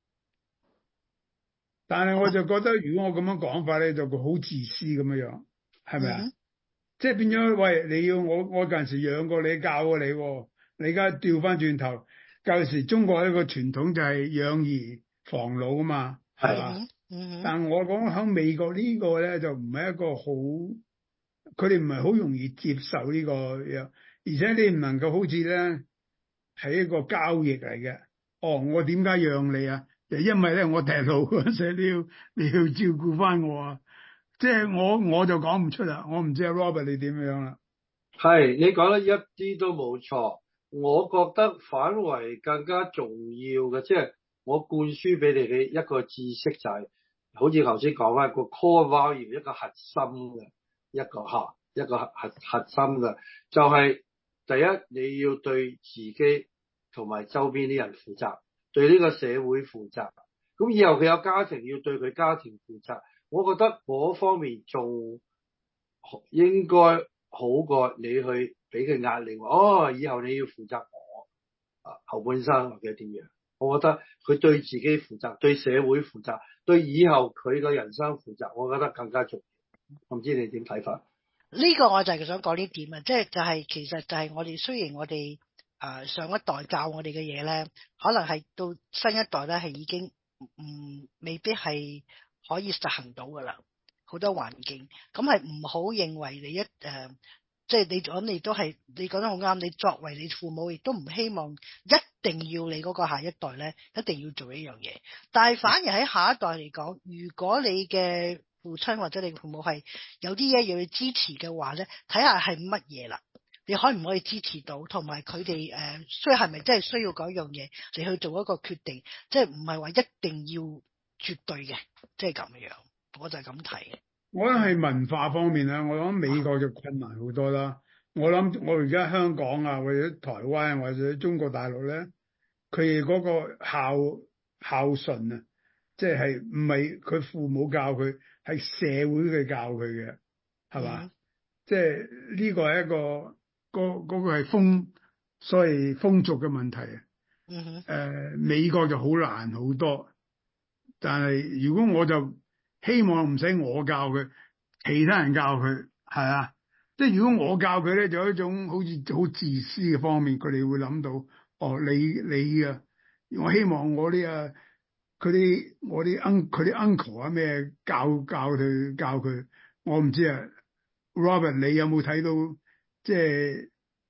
但係我就覺得，如果我咁樣講法咧，就會好自私咁樣樣，係咪啊？嗯、即係變咗，喂，你要我我嗰陣時養過你，教過你，你而家調翻轉頭，舊時中國一個傳統就係養兒防老啊嘛，係嘛？嗯嗯、但係我講喺美國呢個咧，就唔係一個好，佢哋唔係好容易接受呢個樣，而且你唔能夠好似咧係一個交易嚟嘅。哦，我點解養你啊？因為咧，我第老嗰陣，你要你要照顧翻我啊！即係我我就講唔出啦，我唔知阿 Robert 你點樣啦。係， 你講得一啲都冇錯，我覺得反為更加重要嘅，即係我灌輸俾你嘅一個知識就係，好似頭先講翻個 core value 一個核心嘅一個嚇一個核核核心嘅，就係第一你要對自己同埋周邊啲人負責。對呢個社會負責，咁以後佢有家庭要對佢家庭負責，我覺得嗰方面仲應該好過你去俾佢壓力，哦，以後你要負責我啊後半生或者點樣，我覺得佢對自己負責，對社會負責，對以後佢嘅人生負責，我覺得更加重要。我唔知你點睇法？ 呢個我就係想講呢點啊，即係就係、是、其實就係我哋雖然我哋。誒、呃、上一代教我哋嘅嘢咧，可能係到新一代咧係已經唔、嗯、未必係可以實行到噶啦，好多環境，咁係唔好認為你一誒，即、呃、係、就是、你講你都係你講得好啱，你作為你父母亦都唔希望一定要你嗰個下一代咧一定要做一樣嘢，但係反而喺下一代嚟講，如果你嘅父親或者你父母係有啲嘢要你支持嘅話咧，睇下係乜嘢啦。你可唔可以支持到，同埋佢哋誒，需係咪真係需要嗰樣嘢你去做一個決定，即係唔係話一定要絕對嘅，即係咁樣，我就係咁睇。 我諗係文化方面啦，我諗美國就困難好多啦。我諗我而家香港啊，或者台灣或者中國大陸咧，佢哋嗰個孝孝順啊，即係唔係佢父母教佢，係社會去教佢嘅，係嘛？嗯、即係呢個係一個。嗰、嗰個係風，所謂風俗嘅問題啊。嗯哼。誒，美國就好難好多，但係如果我就希望唔使我教佢，其他人教佢，係啊。即係如果我教佢咧，就有一種好似好自私嘅方面，佢哋會諗到，哦，你你啊，我希望我啲啊，佢啲我啲 un 佢啲 uncle 啊咩教教佢教佢，我唔知啊。Robert，你有冇睇到？即係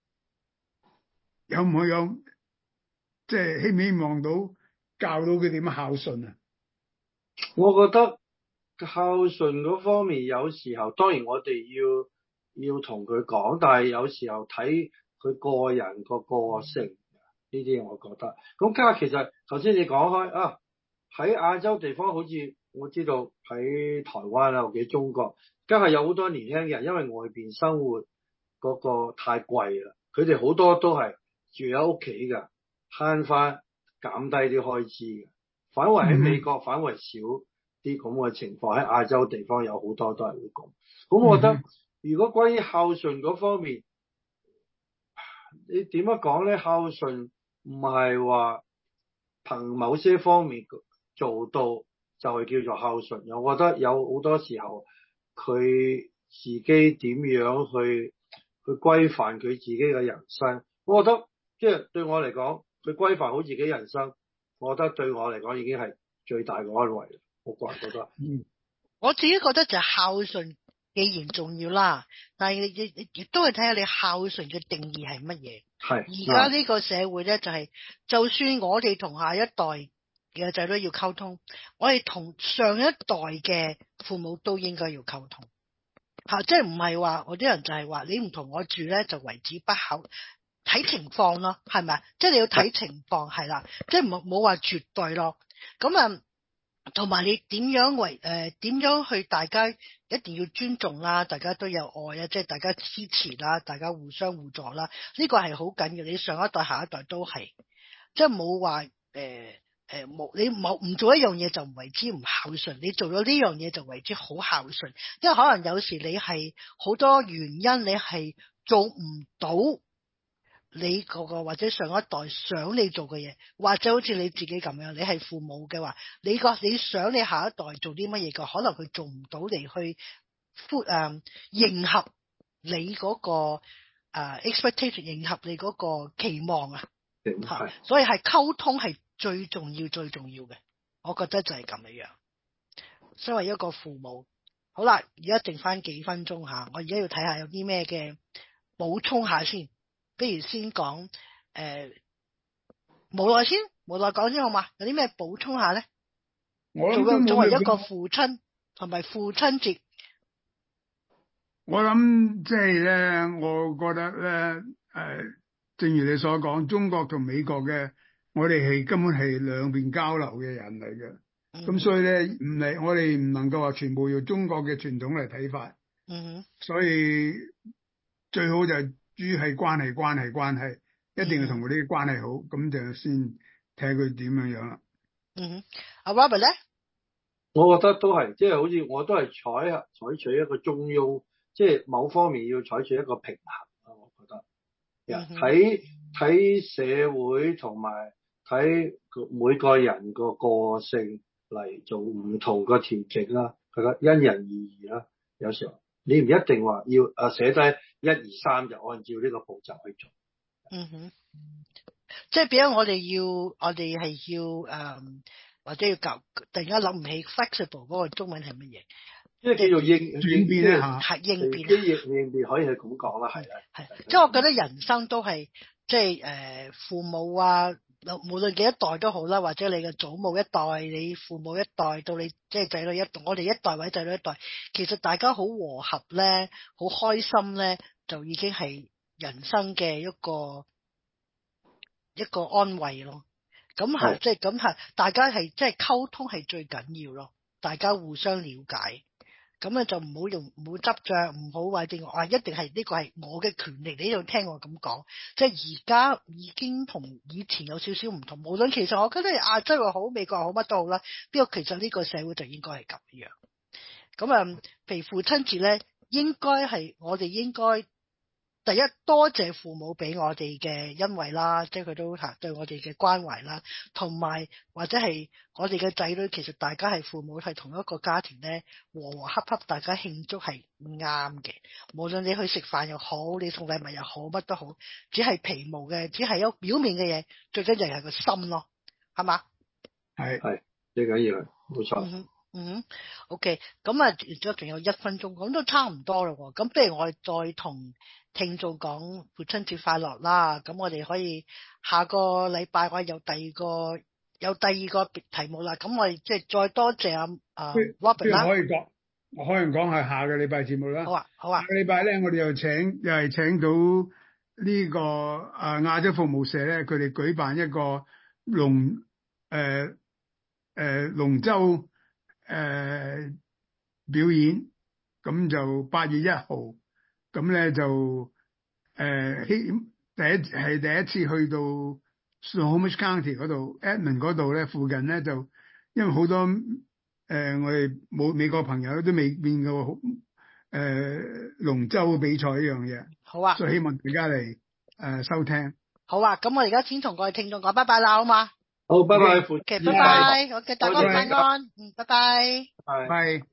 有唔可有，即係希唔希望到教到佢點樣孝順啊？ 我覺得孝順嗰方面，有時候當然我哋要要同佢講，但係有時候睇佢個人個個性呢啲，我覺得咁加其實頭先你講開啊，喺亞洲地方好似我知道喺台灣啊或者中國，家係有好多年輕人因為外邊生活。嗰個太貴啦，佢哋好多都係住喺屋企㗎，慳翻減低啲開支嘅。反為喺美國，反為少啲咁嘅情況，喺亞洲地方有好多都係會咁。咁我覺得，如果關於孝順嗰方面，你點樣講咧？孝順唔係話憑某些方面做到就係叫做孝順。我覺得有好多時候佢自己點樣去。去規範佢自己嘅人生，我覺得即係對我嚟講，佢規範好自己人生，我覺得對我嚟講已經係最大嘅安慰啦。我個人覺得，嗯， 我自己覺得就係孝順既然重要啦，但係你亦亦都係睇下你孝順嘅定義係乜嘢。係而家呢個社會咧，就係、是、就算我哋同下一代嘅仔女要溝通，我哋同上一代嘅父母都應該要溝通。吓、啊，即係唔係話我啲人就係話你唔同我住咧就為之不孝，睇情況咯，係咪？即係你要睇情況係啦，即係冇冇話絕對咯。咁啊，同埋你點樣為誒點樣去大家一定要尊重啦，大家都有愛啊，即係大家支持啦，大家互相互助啦，呢、這個係好緊要。你上一代下一代都係，即係冇話誒誒冇你冇唔做一樣嘢就唔為之唔孝順，你做咗呢樣嘢就為之好孝順。因為可能有時你係好多原因，你係做唔到你嗰個或者上一代想你做嘅嘢，或者好似你自己咁樣，你係父母嘅話，你個你想你下一代做啲乜嘢嘅，可能佢做唔到嚟去誒、呃、迎合你嗰、嗰個誒、呃、expectation， 迎合你嗰個期望啊。吓，所以係溝通係最重要最重要嘅，我覺得就係咁樣樣。身為一個父母，好啦，而家剩翻幾分鐘吓，我而家要睇下有啲咩嘅補充下先。不如先講誒，無奈先，無奈講先好嘛？有啲咩補充下咧？ 我作為作為一個父親同埋父親節， 我諗即係咧，我覺得咧誒。呃正如你所講，中國同美國嘅，我哋係根本係兩邊交流嘅人嚟嘅。咁、嗯、所以咧，唔係我哋唔能夠話全部用中國嘅傳統嚟睇法。嗯，所以最好就係主要係關係、關係、關係，一定要同佢啲關係好，咁就先睇佢點樣樣啦。嗯， 阿 Robert 咧， 我覺得都係，即係好似我都係採採取一個中庸，即係某方面要採取一個平衡。睇睇、嗯、社會同埋睇每個人個個性嚟做唔同個調整啦，佢覺得因人而異啦。有時候你唔一定話要誒寫低一二三就按照呢個步驟去做。 嗯哼，即係比如我哋要我哋係要誒、嗯、或者要教，突然間諗唔起 flexible 嗰個中文係乜嘢？ 即係叫做應轉變一下， 係應變， 應應變可以係咁講啦，係啦， 係。即係我覺得人生都係即係誒父母啊，無論幾一代都好啦，或者你嘅祖母一代，你父母一代到你即係仔女一代，我哋一代或者仔女一代，其實大家好和合咧，好開心咧，就已經係人生嘅一個一個安慰咯。咁係即係咁係，大家係即係溝通係最緊要咯，大家互相了解。咁咧就唔好用，唔好執着，唔好話定話一定係呢個係我嘅權利，你呢度聽我咁講。即係而家已經同以前有少少唔同，無論其實我覺得亞洲又好，美國又好，乜都好啦。不過其實呢個社會就應該係咁樣。咁啊，譬如父親節咧，應該係我哋應該第一多謝父母俾我哋嘅恩惠啦，即係佢都嚇對我哋嘅關懷啦，同埋或者係我哋嘅仔女，其實大家係父母係同一個家庭咧，和和洽洽，大家慶祝係啱嘅。無論你去食飯又好，你送禮物又好，乜都好，只係皮毛嘅，只係有表面嘅嘢，最緊要係個心咯，係嘛？ 係係最緊要，冇錯。 嗯嗯 OK， 咁啊，仲仲有一分鐘，咁都差唔多啦喎。咁不如我哋再同聽眾講父親節快樂啦。咁我哋可以下個禮拜我有第二個有第二個題目啦。咁我哋即係再多謝阿啊 Robert 啦。 可以講，我可以講係下個禮拜節目啦。 好啊，好啊。 下個禮拜咧，我哋又請又係請到呢、這個啊亞洲服務社咧，佢哋舉辦一個龍誒誒龍舟。誒、呃，表演咁就八月一號，咁咧就誒，希、呃、第一係第一次去到 Snohomish County 嗰度 Edmond 嗰度咧，附近咧就因為好多誒、呃，我哋冇美國朋友都未見過誒、呃、龍舟比賽呢樣嘢。 好啊， 所以希望大家嚟誒、呃、收聽。 好啊，咁我而家先同各位聽眾講拜拜啦，好嘛？ 好，拜拜， 父，OK，拜拜，OK，大家晚安，嗯，拜拜， 拜拜。